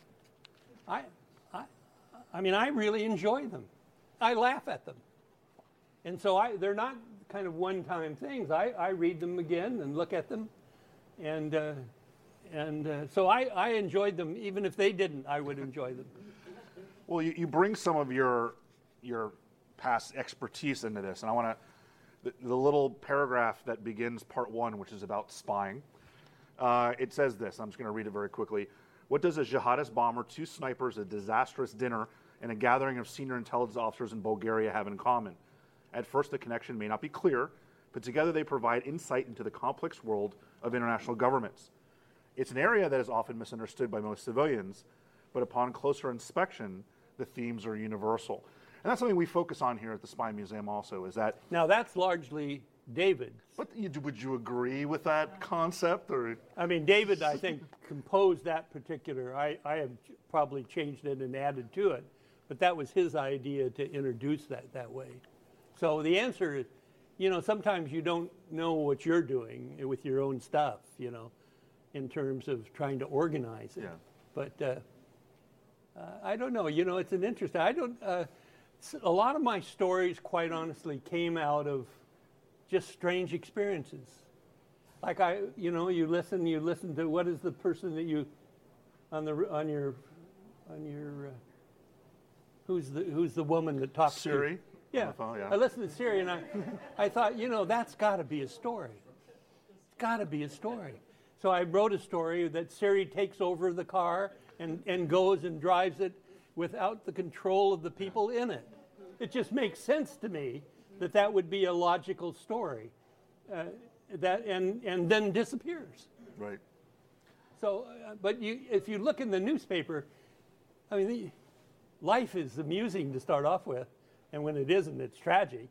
Speaker 4: I, I, I mean, I really enjoy them. I laugh at them. And so I, they're not kind of one-time things. I, I read them again and look at them. And, uh, and uh, so I, I enjoyed them. Even if they didn't, I would enjoy them.
Speaker 3: Well, you, you bring some of your, your past expertise into this. And I want to, the, the little paragraph that begins part one, which is about spying, uh, it says this. I'm just going to read it very quickly. What does a jihadist bomber, two snipers, a disastrous dinner, and a gathering of senior intelligence officers in Bulgaria have in common? At first, the connection may not be clear, but together they provide insight into the complex world of international governments. It's an area that is often misunderstood by most civilians, but upon closer inspection, the themes are universal. And that's something we focus on here at the Spy Museum also, is that...
Speaker 4: Now, that's largely David's.
Speaker 3: But you, would you agree with that concept? Or?
Speaker 4: I mean, David, I think, composed that particular. I, I have probably changed it and added to it, but that was his idea to introduce that that way. So the answer is, you know, sometimes you don't know what you're doing with your own stuff, you know, in terms of trying to organize it.
Speaker 3: Yeah.
Speaker 4: But uh, uh, I don't know. You know, it's an interesting. I don't. Uh, a lot of my stories, quite honestly, came out of just strange experiences. Like I, you know, you listen. You listen to what is the person that you on the on your on your uh, who's the who's the woman that talks
Speaker 3: Siri.
Speaker 4: to you? Yeah.
Speaker 3: Phone, yeah.
Speaker 4: I listened to Siri and I, I thought, you know, that's got to be a story. It's got to be a story. So I wrote a story that Siri takes over the car and, and goes and drives it without the control of the people in it. It just makes sense to me that that would be a logical story, uh, that and and then disappears.
Speaker 3: Right.
Speaker 4: So, uh, but you, if you look in the newspaper, I mean, the, life is amusing to start off with. And when it isn't, it's tragic.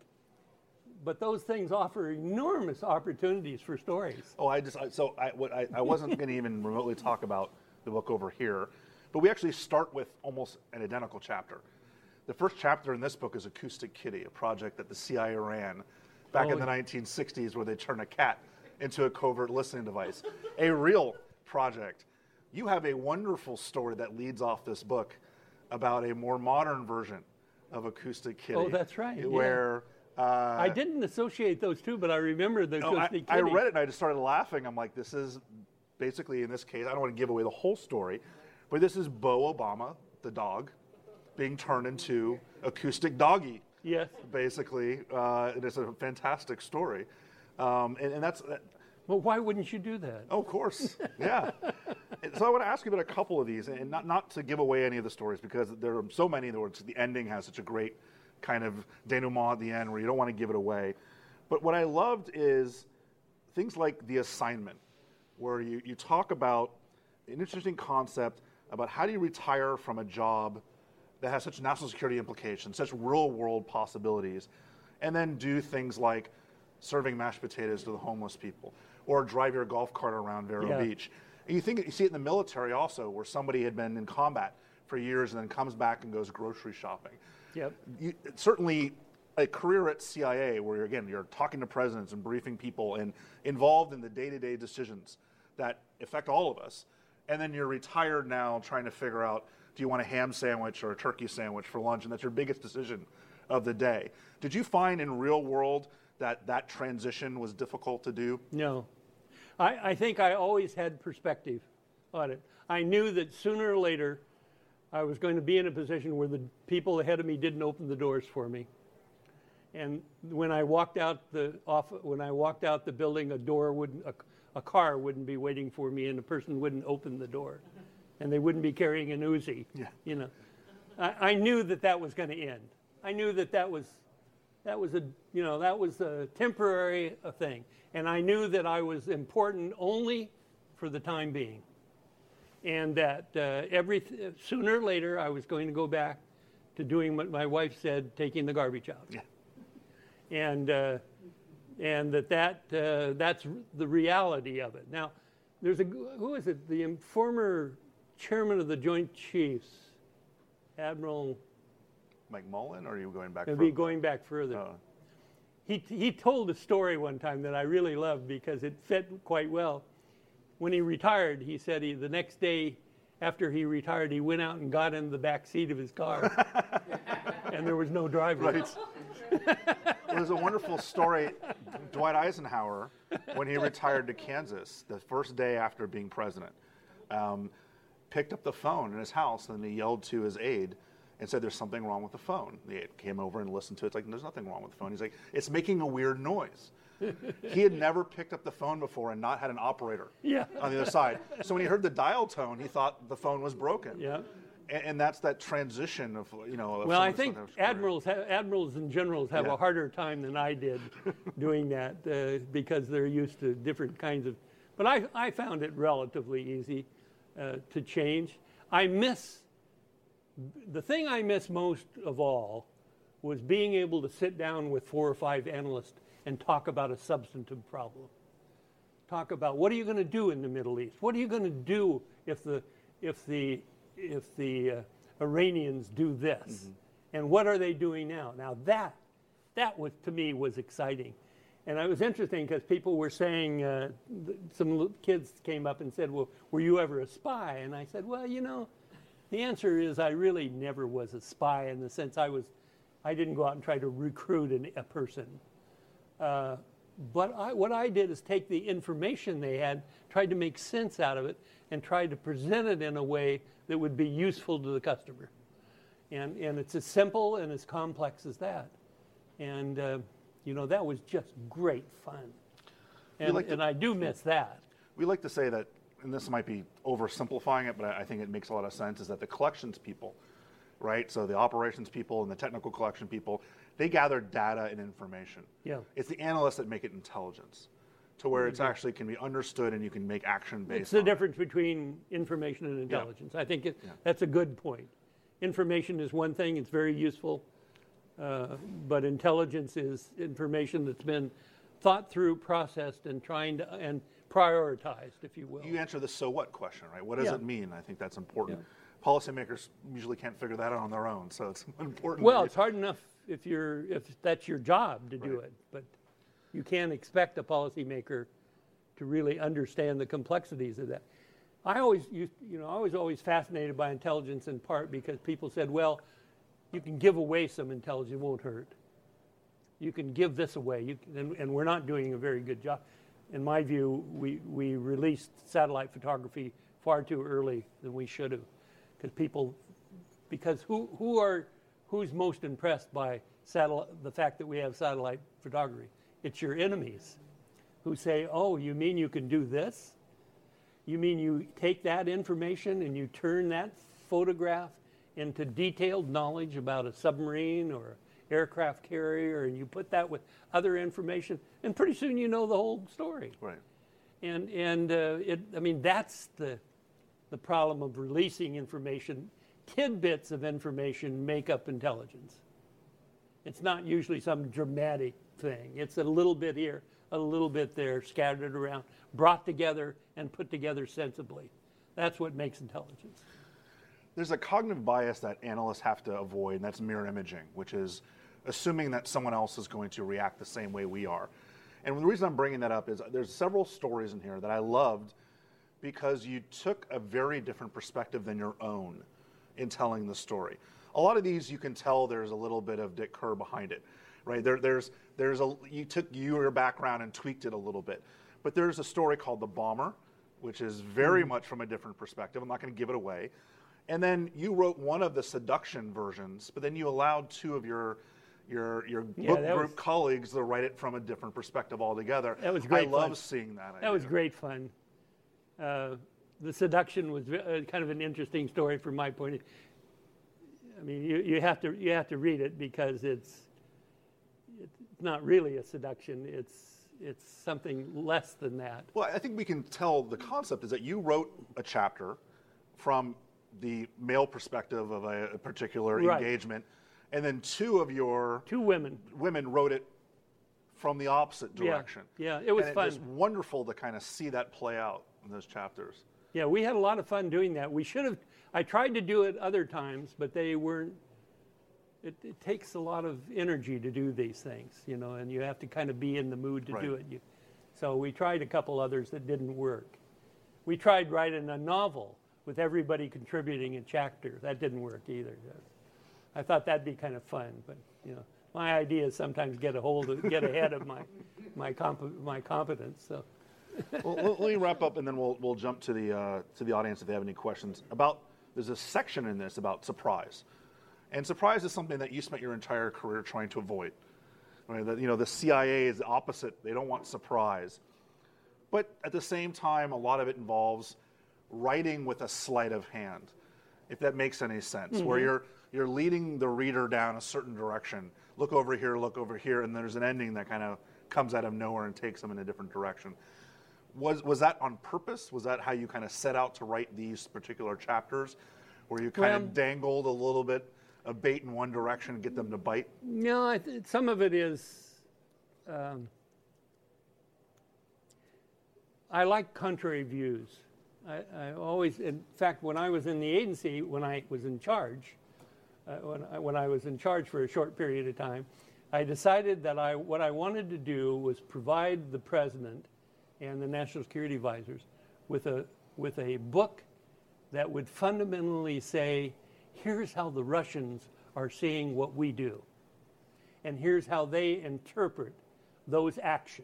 Speaker 4: But those things offer enormous opportunities for stories.
Speaker 3: Oh, I just I, so I what I, I wasn't going to even remotely talk about the book over here, but we actually start with almost an identical chapter. The first chapter in this book is Acoustic Kitty, a project that the C I A ran back
Speaker 4: Oh,
Speaker 3: in the nineteen sixties, where they turned a cat into a covert listening device. A real project. You have a wonderful story that leads off this book about a more modern version of Acoustic Kitty.
Speaker 4: Oh, that's right,
Speaker 3: Where
Speaker 4: yeah.
Speaker 3: uh,
Speaker 4: I didn't associate those two, but I remember the
Speaker 3: no, I,
Speaker 4: Acoustic
Speaker 3: I
Speaker 4: Kitty.
Speaker 3: read it and I just started laughing. I'm like, this is basically, in this case, I don't want to give away the whole story, but this is Bo Obama, the dog, being turned into Acoustic Doggy.
Speaker 4: Yes.
Speaker 3: Basically, uh, it is a fantastic story, um, and, and that's. That,
Speaker 4: Well, why wouldn't you do that?
Speaker 3: Oh, of course, yeah. And so I want to ask you about a couple of these, and not, not to give away any of the stories, because there are so many that the ending has such a great kind of denouement at the end where you don't want to give it away. But what I loved is things like The Assignment, where you, you talk about an interesting concept about how do you retire from a job that has such national security implications, such real-world possibilities, and then do things like serving mashed potatoes to the homeless people, or drive your golf cart around Vero
Speaker 4: Yeah.
Speaker 3: Beach. And you think you see it in the military also, where somebody had been in combat for years and then comes back and goes grocery shopping.
Speaker 4: Yep.
Speaker 3: You, certainly, a career at C I A, where you're, again you're talking to presidents and briefing people and involved in the day-to-day decisions that affect all of us, and then you're retired now, trying to figure out, do you want a ham sandwich or a turkey sandwich for lunch, and that's your biggest decision of the day. Did you find in real world that that transition was difficult to do?
Speaker 4: No. I, I think I always had perspective on it. I knew that sooner or later I was going to be in a position where the people ahead of me didn't open the doors for me. And when I walked out the off, when I walked out the building, a door wouldn't, a, a car wouldn't be waiting for me, and a person wouldn't open the door, and they wouldn't be carrying an Uzi.
Speaker 3: Yeah.
Speaker 4: You know, I, I knew that that was going to end. I knew that that was, that was a, you know, that was a temporary uh, thing, and I knew that I was important only for the time being, and that uh, every sooner or later I was going to go back to doing what my wife said, taking the garbage out.
Speaker 3: Yeah.
Speaker 4: And uh, and that, that uh, that's the reality of it. Now, there's a, who is it, the former chairman of the Joint Chiefs, Admiral...
Speaker 3: Mike Mullen, or are you going back
Speaker 4: It'd
Speaker 3: further?
Speaker 4: be going back further.
Speaker 3: Oh.
Speaker 4: He, he told a story one time that I really loved because it fit quite well. When he retired, he said he, the next day after he retired, he went out and got in the back seat of his car. And there was no driver.
Speaker 3: Right. There's a wonderful story. Dwight Eisenhower, when he retired to Kansas, the first day after being president, um, picked up the phone in his house and he yelled to his aide and said, "There's something wrong with the phone." The aide came over and listened to it. It's like, "There's nothing wrong with the phone." He's like, "It's making a weird noise." He had never picked up the phone before and not had an operator
Speaker 4: Yeah.
Speaker 3: on the other side. So when he heard the dial tone, he thought the phone was broken.
Speaker 4: Yeah.
Speaker 3: And, and that's that transition of, you know. Of
Speaker 4: Well, I
Speaker 3: someone's-
Speaker 4: think
Speaker 3: someone's career.
Speaker 4: admirals, ha- admirals and generals have
Speaker 3: Yeah.
Speaker 4: a harder time than I did doing that uh, because they're used to different kinds of. But I, I found it relatively easy uh, to change. I miss the thing I miss most of all was being able to sit down with four or five analysts and talk about a substantive problem. Talk about what are you going to do in the Middle East? What are you going to do if the if the if the uh, Iranians do this? Mm-hmm. And what are they doing now? Now that that was to me was exciting, and it was interesting because people were saying uh, th- some kids came up and said, "Well, were you ever a spy?" And I said, "Well, you know, the answer is I really never was a spy in the sense I was I didn't go out and try to recruit an, a person." Uh, but I, what I did is take the information they had, tried to make sense out of it, and tried to present it in a way that would be useful to the customer. And, and it's as simple and as complex as that. And, uh, you know, that was just great fun. And,
Speaker 3: like to,
Speaker 4: and I do miss that.
Speaker 3: We like to say that, and this might be oversimplifying it, but I think it makes a lot of sense, is that the collections people, right? So the operations people and the technical collection people, they gather data and information.
Speaker 4: Yeah.
Speaker 3: It's the analysts that make it intelligence, to where it's actually can be understood and you can make action based.
Speaker 4: It's the
Speaker 3: on
Speaker 4: difference between information and intelligence. I think it,
Speaker 3: Yeah.
Speaker 4: that's a good point. Information is one thing; it's very useful, uh, but intelligence is information that's been thought through, processed, and trying to and prioritized, if you will.
Speaker 3: You answer the so what question, right? What does
Speaker 4: Yeah.
Speaker 3: it mean? I think that's important.
Speaker 4: Yeah.
Speaker 3: Policymakers usually can't figure that out on their own, so it's important.
Speaker 4: Well,
Speaker 3: that
Speaker 4: it's hard enough if you're if that's your job to do
Speaker 3: Right.
Speaker 4: it, but you can't expect a policymaker to really understand the complexities of that. I always used, you know, I was always fascinated by intelligence in part because people said, well, you can give away some intelligence, it won't hurt. You can give this away, you can, and, and we're not doing a very good job. In my view, we, we released satellite photography far too early than we should have, because people, because who who are who's most impressed by satellite, the fact that we have satellite photography? It's your enemies, who say, "Oh, you mean you can do this? You mean you take that information and you turn that photograph into detailed knowledge about a submarine or aircraft carrier, and you put that with other information, and pretty soon you know the whole story."
Speaker 3: Right.
Speaker 4: And and uh, it, I mean, that's the the problem of releasing information. Tidbits of information make up intelligence. It's not usually some dramatic thing. It's a little bit here, a little bit there, scattered around, brought together and put together sensibly. That's what makes intelligence.
Speaker 3: There's a cognitive bias that analysts have to avoid, and that's mirror imaging, which is assuming that someone else is going to react the same way we are. And the reason I'm bringing that up is there's several stories in here that I loved because you took a very different perspective than your own in telling the story. A lot of these you can tell there's a little bit of Dick Kerr behind it, right? There, there's, there's a, you took your background and tweaked it a little bit. But there's a story called The Bomber, which is very mm. much from a different perspective. I'm not going to give it away. And then you wrote one of the seduction versions, but then you allowed two of your your your
Speaker 4: Yeah,
Speaker 3: book
Speaker 4: that
Speaker 3: group
Speaker 4: was-
Speaker 3: colleagues to write it from a different perspective altogether.
Speaker 4: That was great
Speaker 3: I love
Speaker 4: fun.
Speaker 3: seeing that.
Speaker 4: That was great fun. Uh, the seduction was uh, kind of an interesting story from my point of view. I mean, you, you have to you have to read it because it's it's not really a seduction. It's it's something less than that.
Speaker 3: Well, I think we can tell the concept is that you wrote a chapter from the male perspective of a, a particular
Speaker 4: Right.
Speaker 3: engagement, and then two of your
Speaker 4: Two women.
Speaker 3: women wrote it from the opposite direction.
Speaker 4: Yeah, yeah, it was
Speaker 3: and
Speaker 4: fun.
Speaker 3: It was wonderful to kind of see that play out in those chapters.
Speaker 4: Yeah, we had a lot of fun doing that. We should have, I tried to do it other times, but they weren't, it, it takes a lot of energy to do these things, you know, and you have to kind of be in the mood to
Speaker 3: right.
Speaker 4: do it. You, so we tried a couple others that didn't work. We tried writing a novel with everybody contributing a chapter. That didn't work either. I thought that'd be kind of fun, but, you know, my ideas sometimes get a hold of, get ahead of my, my, comp- my competence, so.
Speaker 3: Well, let me wrap up, and then we'll we'll jump to the uh, to the audience if they have any questions about. There's a section in this about surprise, and surprise is something that you spent your entire career trying to avoid. I mean, the, you know, the C I A is the opposite; they don't want surprise. But at the same time, a lot of it involves writing with a sleight of hand, if that makes any sense. Mm-hmm. Where you're you're leading the reader down a certain direction. Look over here, look over here, and there's an ending that kind of comes out of nowhere and takes them in a different direction. Was was that on purpose? Was that how you kind of set out to write these particular chapters, where you kind well, of dangled a little bit of bait in one direction and get them to bite?
Speaker 4: No, I th- some of it is. Um, I like contrary views. I, I always, in fact, when I was in the agency, when I was in charge, uh, when I, when I was in charge for a short period of time, I decided that I what I wanted to do was provide the president and the national security advisors with a with a book that would fundamentally say, here's how the Russians are seeing what we do, and here's how they interpret those actions.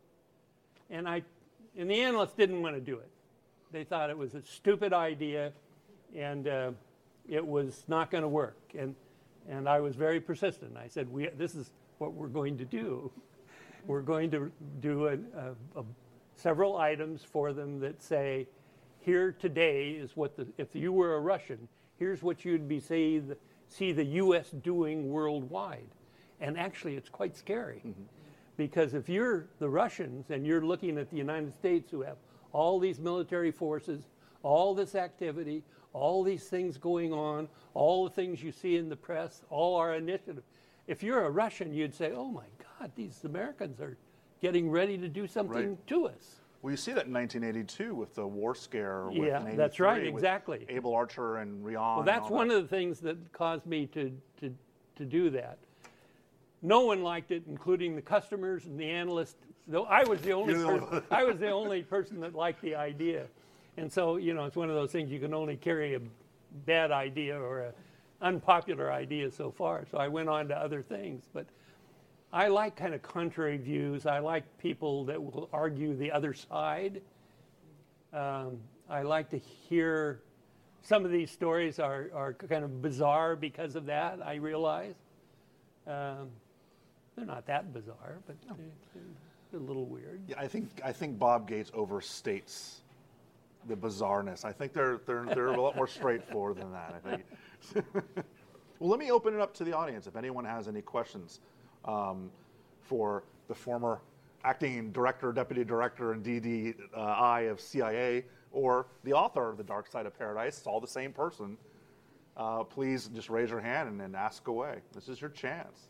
Speaker 4: And I, and the analysts didn't want to do it. They thought it was a stupid idea, and uh, it was not going to work. And and I was very persistent. I said, we this is what we're going to do. We're going to do a, a, a several items for them that say, here today is what the, if you were a Russian, here's what you'd be see the, see the U S doing worldwide. And actually it's quite scary. Mm-hmm. Because if you're the Russians and you're looking at the United States, who have all these military forces, all this activity, all these things going on, all the things you see in the press, all our initiative, if you're a Russian, you'd say, oh my God, these Americans are getting ready to do something
Speaker 3: right.
Speaker 4: to us.
Speaker 3: Well, you see that in nineteen eighty-two with the war scare. With
Speaker 4: yeah, that's right, exactly.
Speaker 3: Able Archer and Rion.
Speaker 4: Well, that's one
Speaker 3: that.
Speaker 4: of the things that caused me to, to, to do that. No one liked it, including the customers and the analysts. Though I was the only person, I was the only person that liked the idea, and so you know it's one of those things you can only carry a bad idea or a unpopular idea so far. So I went on to other things, but. I like kind of contrary views. I like people that will argue the other side. Um, I like to hear some of these stories are, are kind of bizarre because of that, I realize. Um, they're not that bizarre, but no. they're, they're a little weird.
Speaker 3: Yeah, I think I think Bob Gates overstates the bizarreness. I think they're they're they're a lot more straightforward than that, I think. Well, let me open it up to the audience if anyone has any questions. Um, for the former acting director, deputy director, and D D I of C I A, or the author of The Dark Side of Paradise. It's all the same person. Uh, please just raise your hand and, and ask away. This is your chance.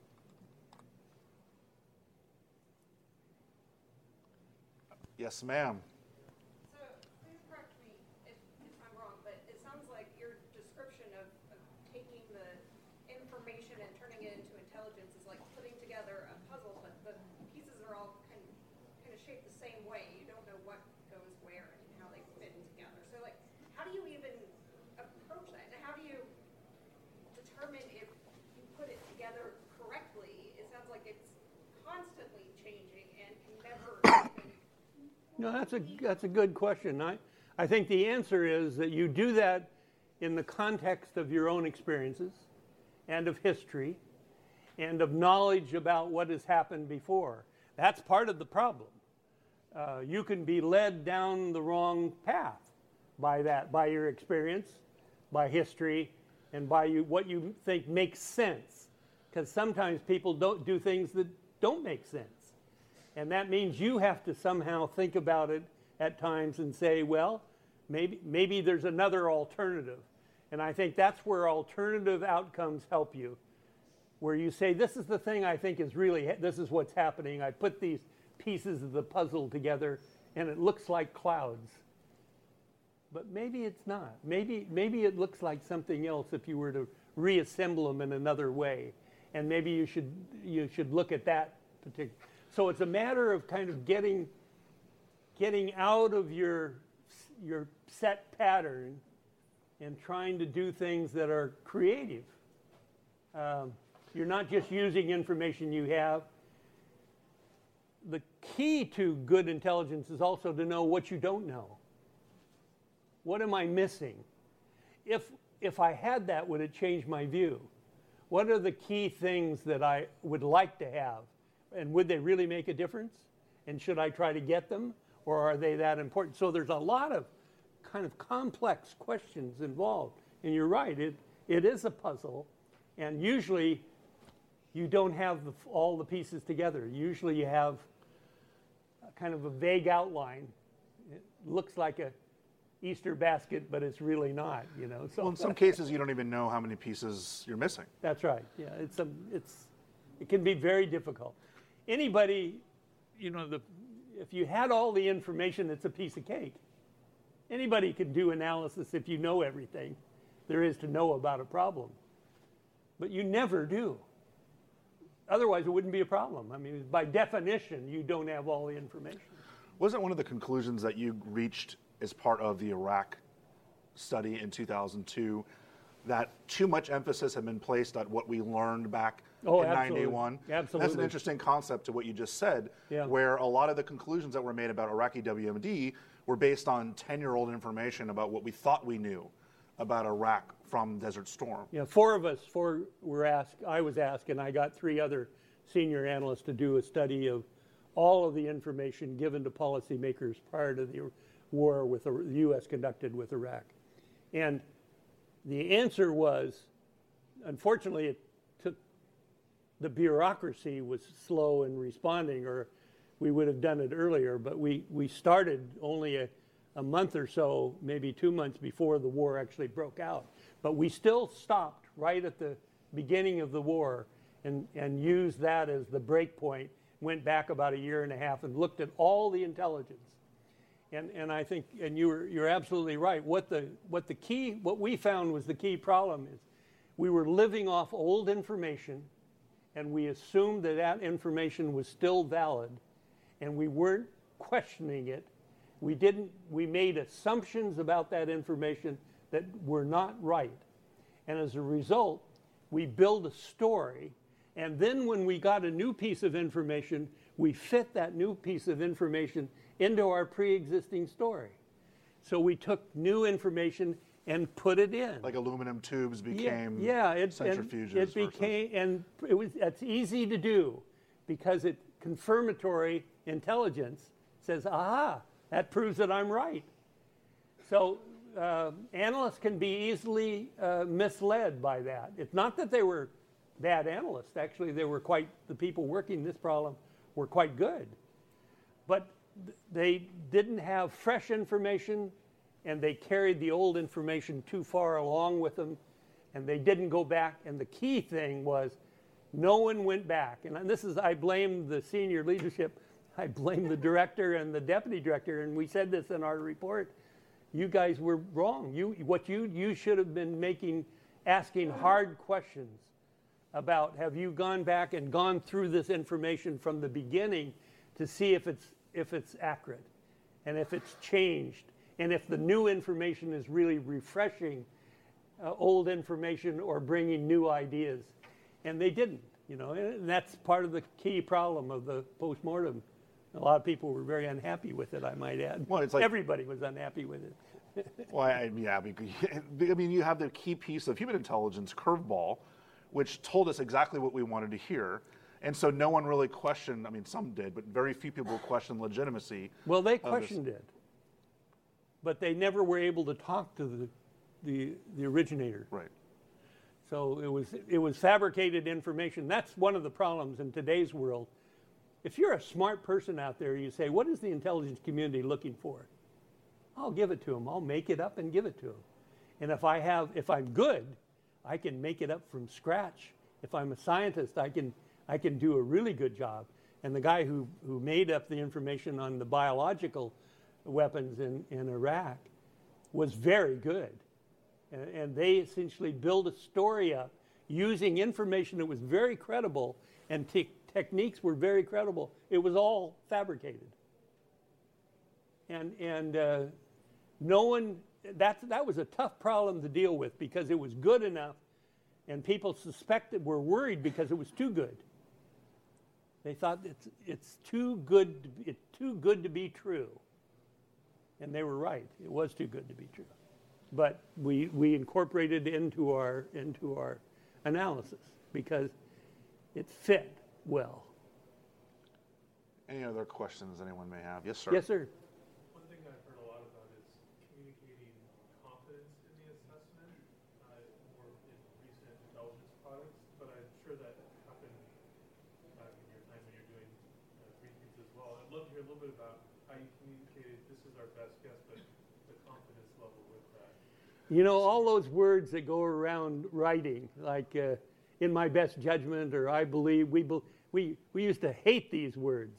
Speaker 3: Yes, ma'am.
Speaker 6: So please correct me if, if I'm wrong, but it sounds like your description of, of taking the information and turning it into intelligence is like putting together a puzzle, but the pieces are all kind of, kind of shaped the same way. You don't know what goes where and how they fit in together. So like, how do you even approach that? And how do you determine if you put it together correctly? It sounds like it's constantly changing and can never even...
Speaker 4: No, that's a, that's a good question. I, I think the answer is that you do that in the context of your own experiences and of history and of knowledge about what has happened before. That's part of the problem. Uh, you can be led down the wrong path by that, by your experience, by history, and by you, what you think makes sense. Because sometimes people don't do things that don't make sense. And that means you have to somehow think about it at times and say, well, maybe, maybe there's another alternative. And I think that's where alternative outcomes help you. where you say, this is the thing I think is really, ha- this is what's happening. I put these pieces of the puzzle together, and it looks like clouds. But maybe it's not. Maybe, maybe it looks like something else if you were to reassemble them in another way. And maybe you should, you should look at that particular. So it's a matter of kind of getting, getting out of your, your set pattern and trying to do things that are creative. Um, you're not just using information you have. The key to good intelligence is also to know what you don't know. What am I missing? If, if I had that, would it change my view? What are the key things that I would like to have? And would they really make a difference? And should I try to get them? Or are they that important? So there's a lot of kind of complex questions involved. And you're right, it, it is a puzzle. And usually you don't have the, all the pieces together. Usually you have a kind of a vague outline. It looks like a Easter basket, but it's really not, you know. So
Speaker 3: well, in some cases, you don't even know how many pieces you're missing.
Speaker 4: That's right. Yeah, it's a, it's, it can be very difficult. Anybody, you know, the, if you had all the information, it's a piece of cake. Anybody can do analysis if you know everything there is to know about a problem. But you never do. Otherwise, it wouldn't be a problem. I mean, by definition, you don't have all the information.
Speaker 3: Wasn't one of the conclusions that you reached as part of the Iraq study in two thousand two that too much emphasis had been placed on what we learned back
Speaker 4: oh,
Speaker 3: in
Speaker 4: absolutely.
Speaker 3: nine day one?
Speaker 4: Absolutely.
Speaker 3: That's an interesting concept to what you just said,
Speaker 4: yeah.
Speaker 3: where a lot of the conclusions that were made about Iraqi W M D were based on ten-year-old information about what we thought we knew about Iraq from Desert Storm.
Speaker 4: Yeah, four of us, four were asked, I was asked, and I got three other senior analysts to do a study of all of the information given to policymakers prior to the war with the U S conducted with Iraq. And the answer was, unfortunately, it took, the bureaucracy was slow in responding, or we would have done it earlier, but we, we started only a, a month or so, maybe two months before the war actually broke out. But we still stopped right at the beginning of the war and, and used that as the break point, went back about a year and a half and looked at all the intelligence. And, and I think, and you were, you're absolutely right. What the, what the key, what we found was the key problem is we were living off old information, and we assumed that that information was still valid, and we weren't questioning it. We didn't, we made assumptions about that information that were not right. And as a result, we build a story, and then when we got a new piece of information, we fit that new piece of information into our pre-existing story. So we took new information and put it in.
Speaker 3: Like aluminum tubes became
Speaker 4: yeah, yeah, it,
Speaker 3: centrifuges.
Speaker 4: And it became, and it was, it's easy to do because it confirmatory intelligence says, aha, that proves that I'm right. So uh, analysts can be easily uh, misled by that. It's not that they were bad analysts. Actually, they were quite, the people working this problem were quite good. But they didn't have fresh information, and they carried the old information too far along with them, and they didn't go back. And the key thing was no one went back. And this is, I blame the senior leadership. I blame the director and the deputy director, and we said this in our report. You guys were wrong. You, what you, you should have been making, asking hard questions about, have you gone back and gone through this information from the beginning to see if it's if it's accurate, and if it's changed, and if the new information is really refreshing uh, old information or bringing new ideas. And they didn't, you know, and that's part of the key problem of the postmortem. A lot of people were very unhappy with it, I might add.
Speaker 3: Well, it's like,
Speaker 4: everybody was unhappy with it.
Speaker 3: well, I, yeah, I mean, you have the key piece of human intelligence, curveball, which told us exactly what we wanted to hear. And so no one really questioned, I mean, some did, but very few people questioned legitimacy.
Speaker 4: Well, they questioned it, but they never were able to talk to the, the, the originator.
Speaker 3: Right.
Speaker 4: So it was, it was fabricated information. That's one of the problems in today's world. If you're a smart person out there, you say, what is the intelligence community looking for? I'll give it to them. I'll make it up and give it to them. And if I have, if I'm good, I can make it up from scratch If I'm a scientist, I can I can do a really good job. And the guy who, who made up the information on the biological weapons in, in Iraq was very good. And, and they essentially built a story up using information that was very credible, and te- techniques were very credible. It was all fabricated. And, and uh, no one, that, that was a tough problem to deal with because it was good enough, and people suspected, were worried because it was too good. They thought it's, it's too good to be, it's too good to be true. And they were right. It was too good to be true. But we, we incorporated it into our, into our analysis because it fit well.
Speaker 3: Any other questions anyone may have? Yes, sir.
Speaker 4: Yes, sir.
Speaker 7: One thing I've heard a lot about is communicating confidence in the assessment, uh, more in recent intelligence products, but I'm sure that happened back in your time when you're doing uh, briefings as well. I'd love to hear a little bit about how you communicated this is our best guess, but the confidence level with that.
Speaker 4: You know, all those words that go around writing, like uh, in my best judgment, or I believe, we, be, we, we used to hate these words.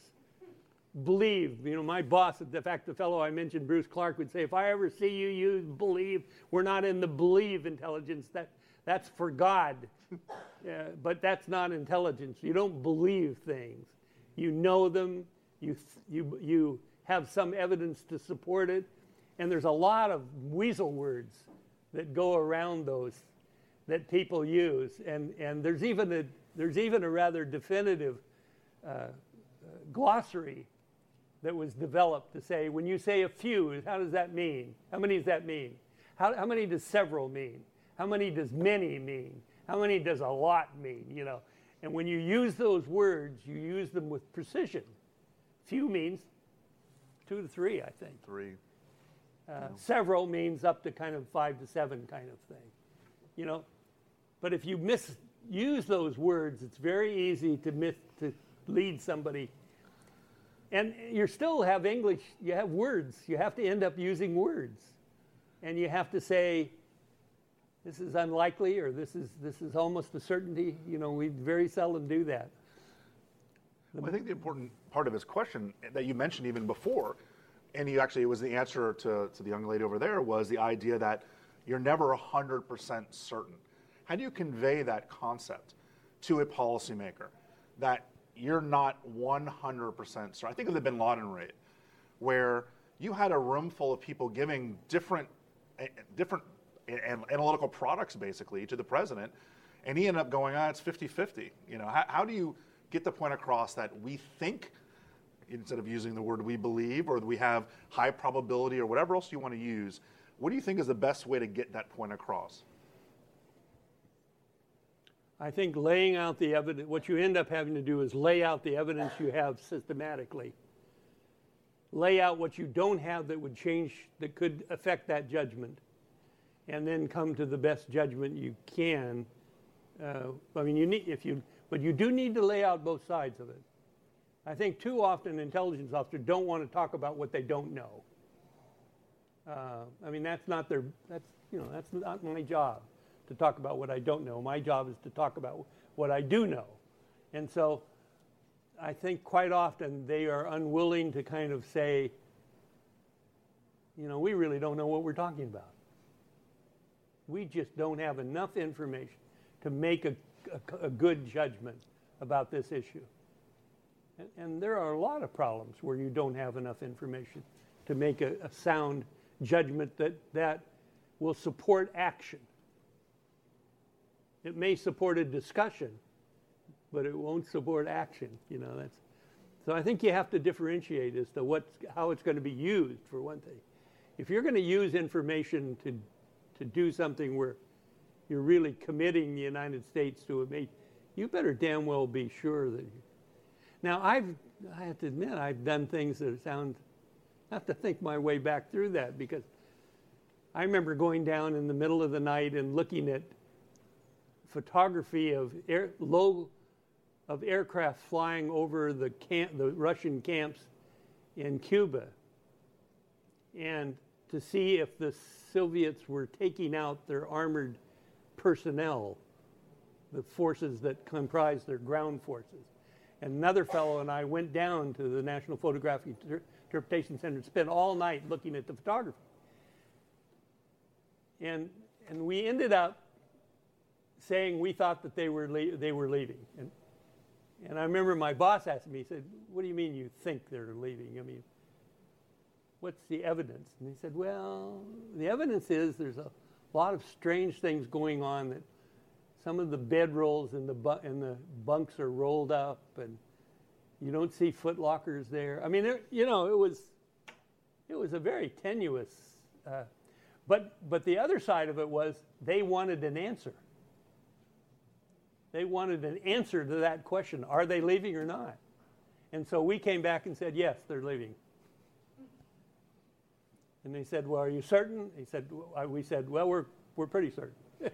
Speaker 4: Believe, you know, my boss, in fact, the fellow I mentioned, Bruce Clark, would say, if I ever see you use believe, we're not in the believe intelligence. That, that's for God. uh, but that's not intelligence. You don't believe things. You know them. You, you, you have some evidence to support it. And there's a lot of weasel words that go around those that people use. And, and there's, even a, there's even a rather definitive uh, uh, glossary that was developed to say, when you say a few, how does that mean? How many does that mean? How, how many does several mean? How many does many mean? How many does a lot mean? You know, and when you use those words, you use them with precision. Few means two to three, I think.
Speaker 3: Three.
Speaker 4: Uh, yeah. Several means up to kind of five to seven kind of thing. You know, but if you misuse those words, it's very easy to miss, to lead somebody. And you still have English, you have words. You have to end up using words. And you have to say, this is unlikely, or this is this is almost a certainty. You know, we very seldom do that.
Speaker 3: Well, I think the important part of his question that you mentioned even before, and you actually, it was the answer to, to the young lady over there, was the idea that you're never one hundred percent certain. How do you convey that concept to a policymaker that you're not one hundred percent certain? I think of the bin Laden raid, where you had a room full of people giving different, different analytical products, basically, to the president, and he ended up going, ah, it's fifty-fifty. You know, how, how do you get the point across that we think, instead of using the word we believe, or we have high probability, or whatever else you want to use? What do you think is the best way to get that point across?
Speaker 4: I think laying out the evidence, what you end up having to do is lay out the evidence you have systematically. Lay out what you don't have that would change, that could affect that judgment, and then come to the best judgment you can. Uh, I mean, you need, if you, but you do need to lay out both sides of it. I think too often intelligence officers don't want to talk about what they don't know. Uh, I mean, that's not their, that's, you know, that's not my job to talk about what I don't know. My job is to talk about what I do know. And so I think quite often they are unwilling to kind of say, you know, we really don't know what we're talking about. We just don't have enough information to make a, a, a good judgment about this issue. And, and there are a lot of problems where you don't have enough information to make a, a sound judgment that, that will support action. It may support a discussion, but it won't support action. You know, that's, so I think you have to differentiate as to what's, how it's going to be used, for one thing. If you're going to use information to, to do something where you're really committing the United States to it, you better damn well be sure that you. Now, I've, I have to admit, I've done things that sound, I have to think my way back through that, because I remember going down in the middle of the night and looking at photography of air, low of aircraft flying over the camp, the Russian camps in Cuba, and to see if the Soviets were taking out their armored personnel the forces that comprise their ground forces. And another fellow and I went down to the National Photographic Inter- Interpretation Center and spent all night looking at the photography. And and we ended up saying we thought that they were le- they were leaving. And and I remember my boss asked me, he said, "What do you mean you think they're leaving? I mean, what's the evidence?" And he said, "Well, the evidence is there's a lot of strange things going on, that some of the bedrolls and the bu- and the bunks are rolled up, and you don't see foot lockers there." I mean, there, you know, it was it was a very tenuous. Uh, but but the other side of it was they wanted an answer. They wanted an answer to that question: are they leaving or not? And so we came back and said, yes, they're leaving. And they said, well, are you certain? He said, well, we said, well, we're we're pretty certain.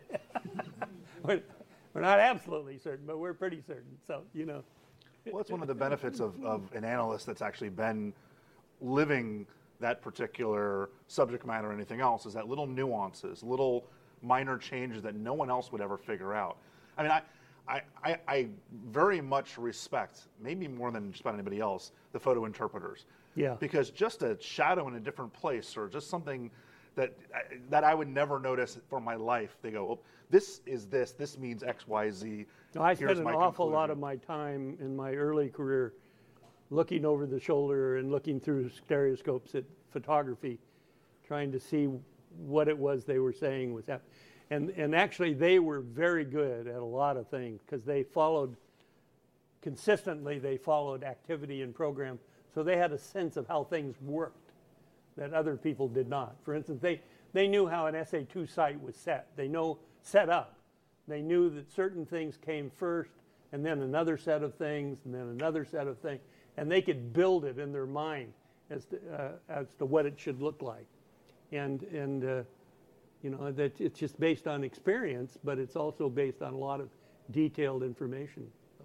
Speaker 4: we're, we're not absolutely certain, but we're pretty certain. So, you know.
Speaker 3: Well, that's one of the benefits of, of an analyst that's actually been living that particular subject matter or anything else, is that little nuances, little minor changes that no one else would ever figure out. I mean, I, I, I, I very much respect, maybe more than just about anybody else, the photo interpreters.
Speaker 4: Yeah.
Speaker 3: Because just a shadow in a different place, or just something that that I would never notice for my life, they go, oh, this is this, this means X, Y, Z.
Speaker 4: No, I
Speaker 3: Here's
Speaker 4: spent an
Speaker 3: my
Speaker 4: awful lot
Speaker 3: conclusion.
Speaker 4: of my time in my early career looking over the shoulder and looking through stereoscopes at photography, trying to see what it was they were saying was happening. And, and actually, they were very good at a lot of things, because they followed, consistently, they followed activity and program, so they had a sense of how things worked that other people did not. For instance, they, they knew how an S A two site was set. They know set up. They knew that certain things came first, and then another set of things, and then another set of things, and they could build it in their mind as to, uh, as to what it should look like. And, and uh, you know, that it's just based on experience, but it's also based on a lot of detailed information. So.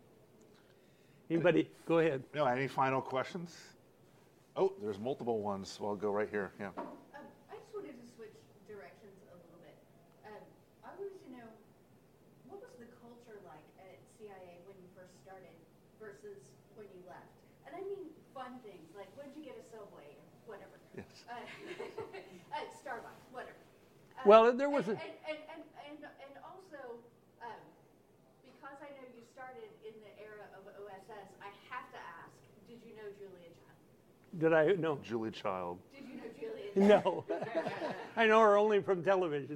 Speaker 4: Anybody, go ahead.
Speaker 3: No, any final questions? Oh, there's multiple ones, so I'll go right here. Yeah.
Speaker 8: Um, I just wanted to switch directions a little bit. Um, I wanted to know, what was the culture like at C I A when you first started versus when you left? And I mean fun things, like when did you get a Subway or whatever?
Speaker 3: Yes.
Speaker 8: Uh, uh, Starbucks, whatever. Um,
Speaker 4: Well, there was
Speaker 8: and,
Speaker 4: a-
Speaker 8: And, and, and, and, and also, um, because I know you started in the era of O S S, I have to ask, did you know Julia Child?
Speaker 4: Did I? No.
Speaker 3: Julie Child.
Speaker 8: Did you know Julia Child?
Speaker 4: No. I know her only from television.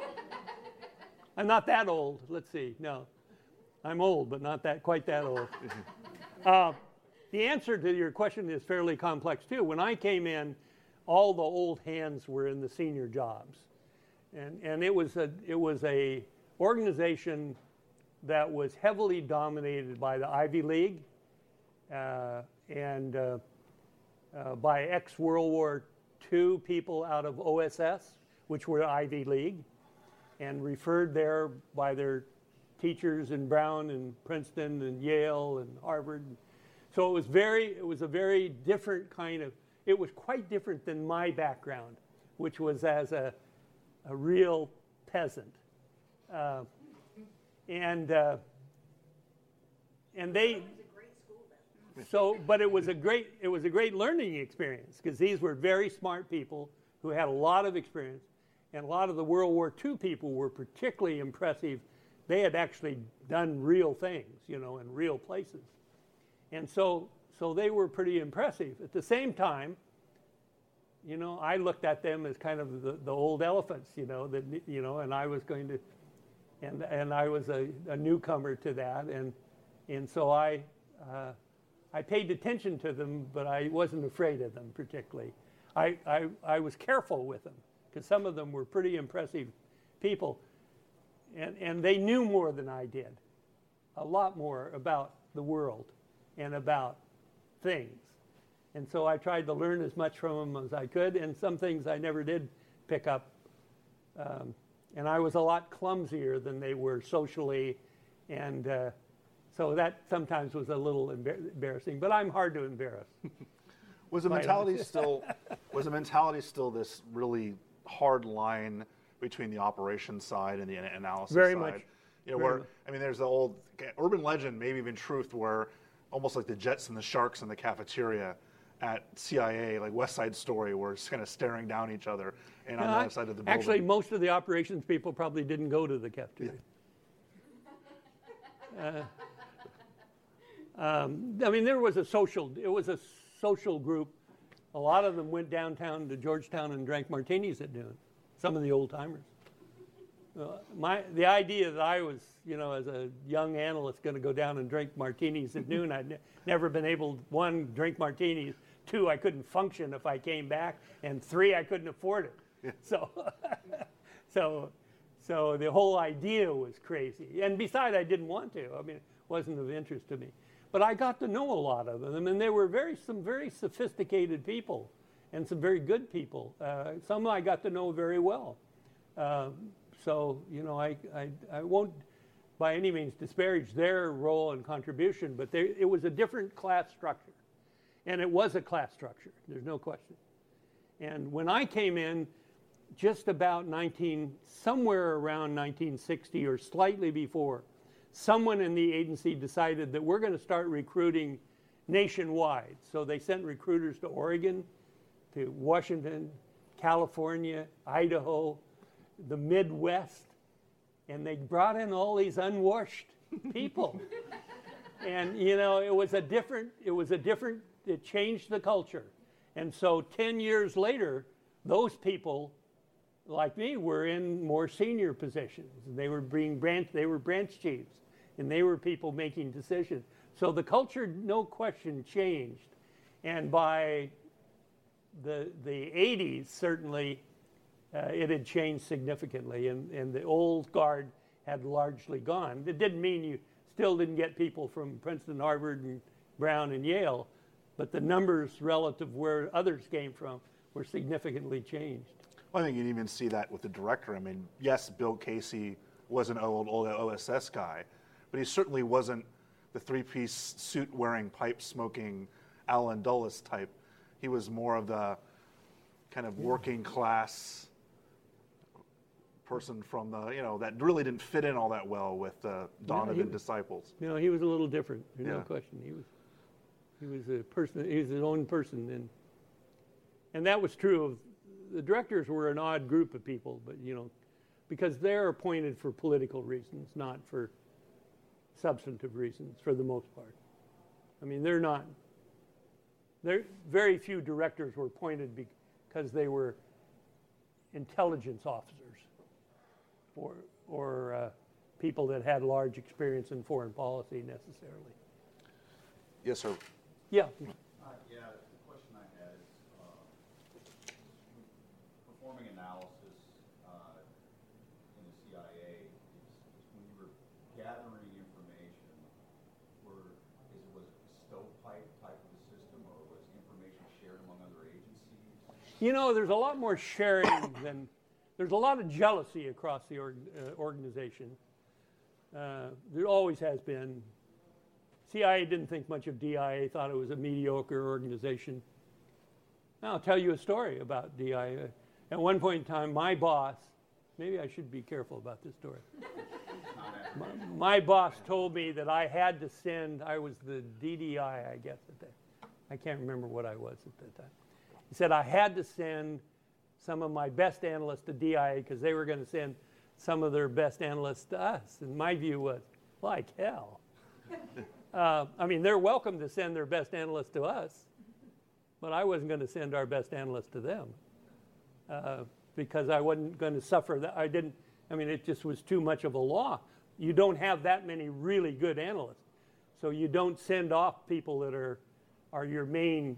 Speaker 4: I'm not that old. Let's see. No. I'm old, but not that quite that old. Uh, the answer to your question is fairly complex, too. When I came in, all the old hands were in the senior jobs. And, and it was a it was a organization that was heavily dominated by the Ivy League uh, and uh, uh, by ex-World War Two people out of O S S, which were Ivy League, and referred there by their teachers in Brown and Princeton and Yale and Harvard. So it was very it was a very different kind of. It was quite different than my background, which was as a a real peasant, uh, and uh, and they.
Speaker 8: It was a great school then.
Speaker 4: So, but it was a great it was a great learning experience, because these were very smart people who had a lot of experience, and a lot of the World War Two people were particularly impressive. They had actually done real things, you know, in real places, and so so they were pretty impressive. At the same time, you know, I looked at them as kind of the, the old elephants, you know, that you know, and I was going to, and and I was a, a newcomer to that, and and so I uh, I paid attention to them, but I wasn't afraid of them particularly. I I, I was careful with them, because some of them were pretty impressive people, and and they knew more than I did, a lot more about the world and about things. And so I tried to learn as much from them as I could, and some things I never did pick up. Um, and I was a lot clumsier than they were socially, and uh, so that sometimes was a little embar- embarrassing. But I'm hard to embarrass.
Speaker 3: Was the
Speaker 4: Right.
Speaker 3: mentality still was the mentality still this really hard line between the operations side and the an- analysis
Speaker 4: Very
Speaker 3: side?
Speaker 4: much.
Speaker 3: You know,
Speaker 4: Very
Speaker 3: where,
Speaker 4: much.
Speaker 3: I mean, there's the old urban legend, maybe even truth, where almost like the Jets and the Sharks in the cafeteria at C I A, like West Side Story, where it's kind of staring down each other and on
Speaker 4: No,
Speaker 3: the
Speaker 4: I-
Speaker 3: other side of the building.
Speaker 4: Actually, most of the operations people probably didn't go to the cafeteria. Uh, um, I mean, there was a social, it was a social group. A lot of them went downtown to Georgetown and drank martinis at noon, some of the old timers. Uh, my, the idea that I was, you know, as a young analyst going to go down and drink martinis at noon, I'd ne- never been able, one, drink martinis, two, I couldn't function if I came back, and three, I couldn't afford it.
Speaker 3: Yeah.
Speaker 4: So, so, so the whole idea was crazy. And besides, I didn't want to. I mean, it wasn't of interest to me. But I got to know a lot of them, and they were very, some very sophisticated people and some very good people. Uh, some I got to know very well. Uh, so, you know, I, I, I won't by any means disparage their role and contribution, but they, it was a different class structure. And it was a class structure, there's no question. And when I came in, just about nineteen, somewhere around nineteen sixty or slightly before, someone in the agency decided that we're going to start recruiting nationwide. So they sent recruiters to Oregon, to Washington, California, Idaho, the Midwest, and they brought in all these unwashed people. And, you know, it was a different, it was a different, it changed the culture. And so ten years later, those people, like me, were in more senior positions. They were being branch, they were branch chiefs, and they were people making decisions. So the culture, no question, changed. And by the the eighties, certainly, uh, it had changed significantly, and, and the old guard had largely gone. It didn't mean you still didn't get people from Princeton, Harvard, and Brown, and Yale, but the numbers relative where others came from were significantly changed.
Speaker 3: Well, I think you'd even see that with the director. I mean, yes, Bill Casey was an old, old O S S guy, but he certainly wasn't the three-piece suit-wearing, pipe-smoking Alan Dulles type. He was more of the kind of working class person from the, you know, that really didn't fit in all that well with the Donovan
Speaker 4: Yeah, he-
Speaker 3: disciples.
Speaker 4: You know, he was a little different, there's no
Speaker 3: Yeah.
Speaker 4: question. He was, he was a person, he was his own person, and and that was true of the directors. Were an odd group of people, but you know, because they're appointed for political reasons, not for substantive reasons, for the most part. I mean, they're not. There, very few directors were appointed because they were intelligence officers or or uh, people that had large experience in foreign policy necessarily.
Speaker 3: Yes, sir.
Speaker 4: Yeah.
Speaker 9: Uh, yeah, the question I had is, uh, performing analysis uh, in the C I A, is, is when you were gathering information, were, is it was it a stovepipe type of a system, or was information shared among other agencies?
Speaker 4: You know, there's a lot more sharing than, there's a lot of jealousy across the org, uh, organization. Uh, there always has been. C I A didn't think much of D I A, thought it was a mediocre organization. Now, I'll tell you a story about D I A. At one point in time, my boss, maybe I should be careful about this story. my, my boss told me that I had to send, I was the D D I, I guess, at that. I can't remember what I was at that time. He said I had to send some of my best analysts to D I A because they were going to send some of their best analysts to us. And my view was, like hell. Uh, I mean, they're welcome to send their best analysts to us, but I wasn't going to send our best analysts to them uh, because I wasn't going to suffer that. I didn't, I mean, it just was too much of a law. You don't have that many really good analysts, so you don't send off people that are, are your main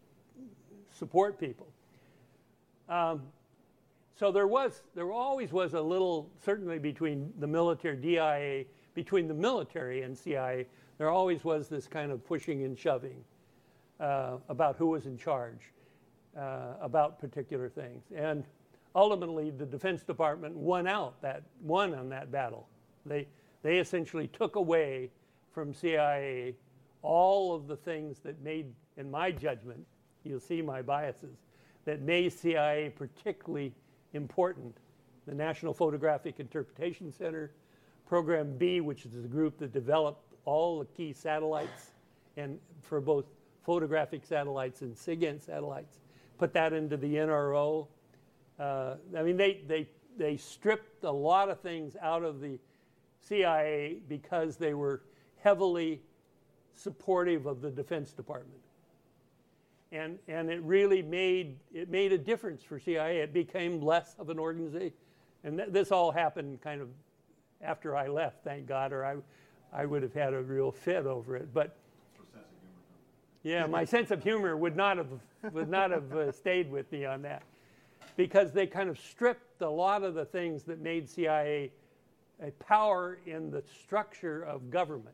Speaker 4: support people. Um, so there was, there always was a little, certainly between the military, D I A, between the military and C I A, there always was this kind of pushing and shoving uh, about who was in charge, uh, about particular things. And ultimately, the Defense Department won out that, won on that battle. They, they essentially took away from C I A all of the things that made, in my judgment, you'll see my biases, that made C I A particularly important. The National Photographic Interpretation Center, Program B, which is the group that developed all the key satellites, and for both photographic satellites and SIGINT satellites, put that into the N R O. Uh, I mean, they, they, they stripped a lot of things out of the C I A because they were heavily supportive of the Defense Department. And, and it really made, it made a difference for C I A. It became less of an organization. And th- this all happened kind of after I left, thank God, or I, I would have had a real fit over it. But yeah, my sense of humor would not have would not have uh, stayed with me on that, because they kind of stripped a lot of the things that made C I A a power in the structure of government.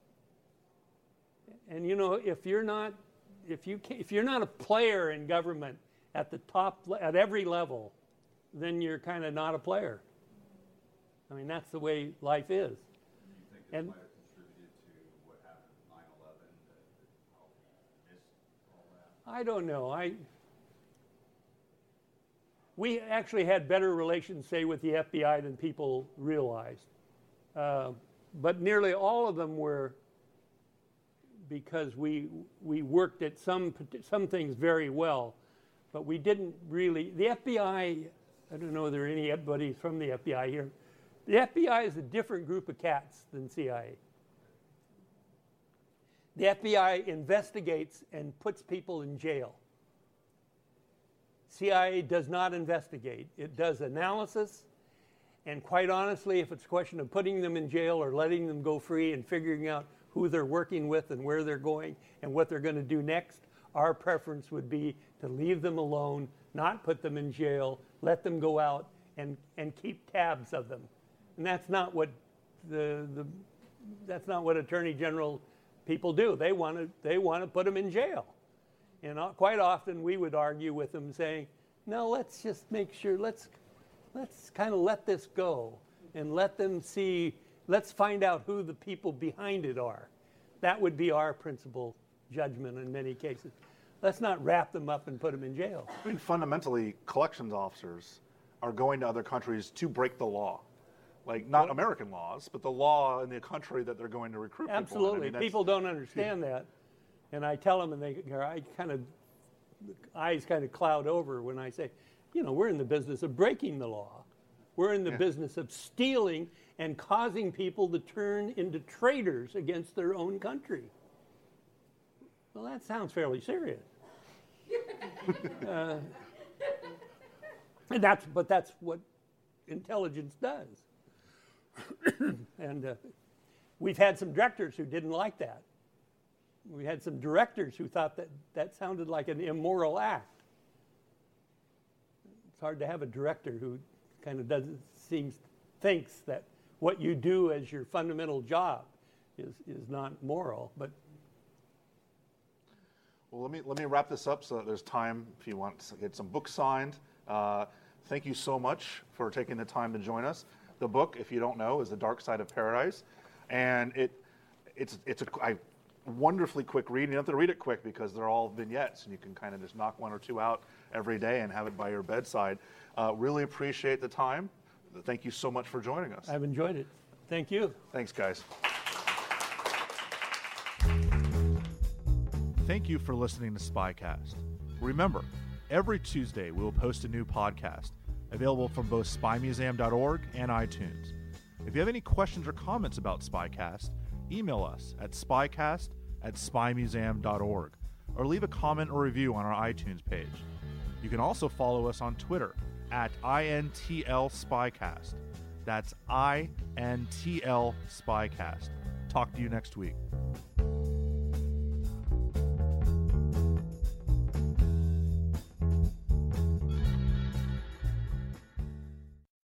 Speaker 4: And you know, if you're not if you can, if you're not a player in government at the top at every level, then you're kind of not a player. I mean, that's the way life is.
Speaker 9: You think this
Speaker 4: And
Speaker 9: might have contributed to what happened with nine eleven, that that helped miss all that?
Speaker 4: I don't know. I we actually had better relations, say, with the F B I than people realized. Uh, but nearly all of them were because we we worked at some some things very well, but we didn't really. The F B I, I don't know if there are anybody from the F B I here. The F B I is a different group of cats than C I A. The F B I investigates and puts people in jail. C I A does not investigate. It does analysis, and quite honestly, if it's a question of putting them in jail or letting them go free and figuring out who they're working with and where they're going and what they're going to do next, our preference would be to leave them alone, not put them in jail, let them go out and, and keep tabs of them. And that's not what the, the that's not what Attorney General people do. They want to they want to put them in jail. And quite often we would argue with them saying, no, let's just make sure, let's let's kind of let this go and let them see, let's find out who the people behind it are. That would be our principal judgment in many cases. Let's not wrap them up and put them in jail.
Speaker 3: I mean, fundamentally, collections officers are going to other countries to break the law. Like, not American laws, but the law in the country that they're going to recruit people in.
Speaker 4: Absolutely.
Speaker 3: I mean,
Speaker 4: people don't understand that. And I tell them, and they, I kind of, eyes kind of cloud over when I say, you know, we're in the business of breaking the law. We're in the
Speaker 3: Yeah.
Speaker 4: business of stealing and causing people to turn into traitors against their own country. Well, that sounds fairly serious. uh, and that's, but that's what intelligence does. and uh, we've had some directors who didn't like that. We had some directors who thought that that sounded like an immoral act. It's hard to have a director who kind of doesn't seems thinks that what you do as your fundamental job is is not moral. But
Speaker 3: well, let me let me wrap this up so that there's time if you want to get some books signed. Uh, thank you so much for taking the time to join us. The book, if you don't know, is The Dark Side of Paradise, and it it's it's a I, wonderfully quick read. You don't have to read it quick because they're all vignettes, and you can kind of just knock one or two out every day and have it by your bedside. Uh, really appreciate the time. Thank you so much for joining us.
Speaker 4: I've enjoyed it. Thank you.
Speaker 3: Thanks, guys. Thank you for listening to SpyCast. Remember, every Tuesday we will post a new podcast available from both spy museum dot org and iTunes. If you have any questions or comments about SpyCast, email us at spycast at spy museum dot org or leave a comment or review on our iTunes page. You can also follow us on Twitter at I N T L Spycast. That's I N T L Spycast. Talk to you next week.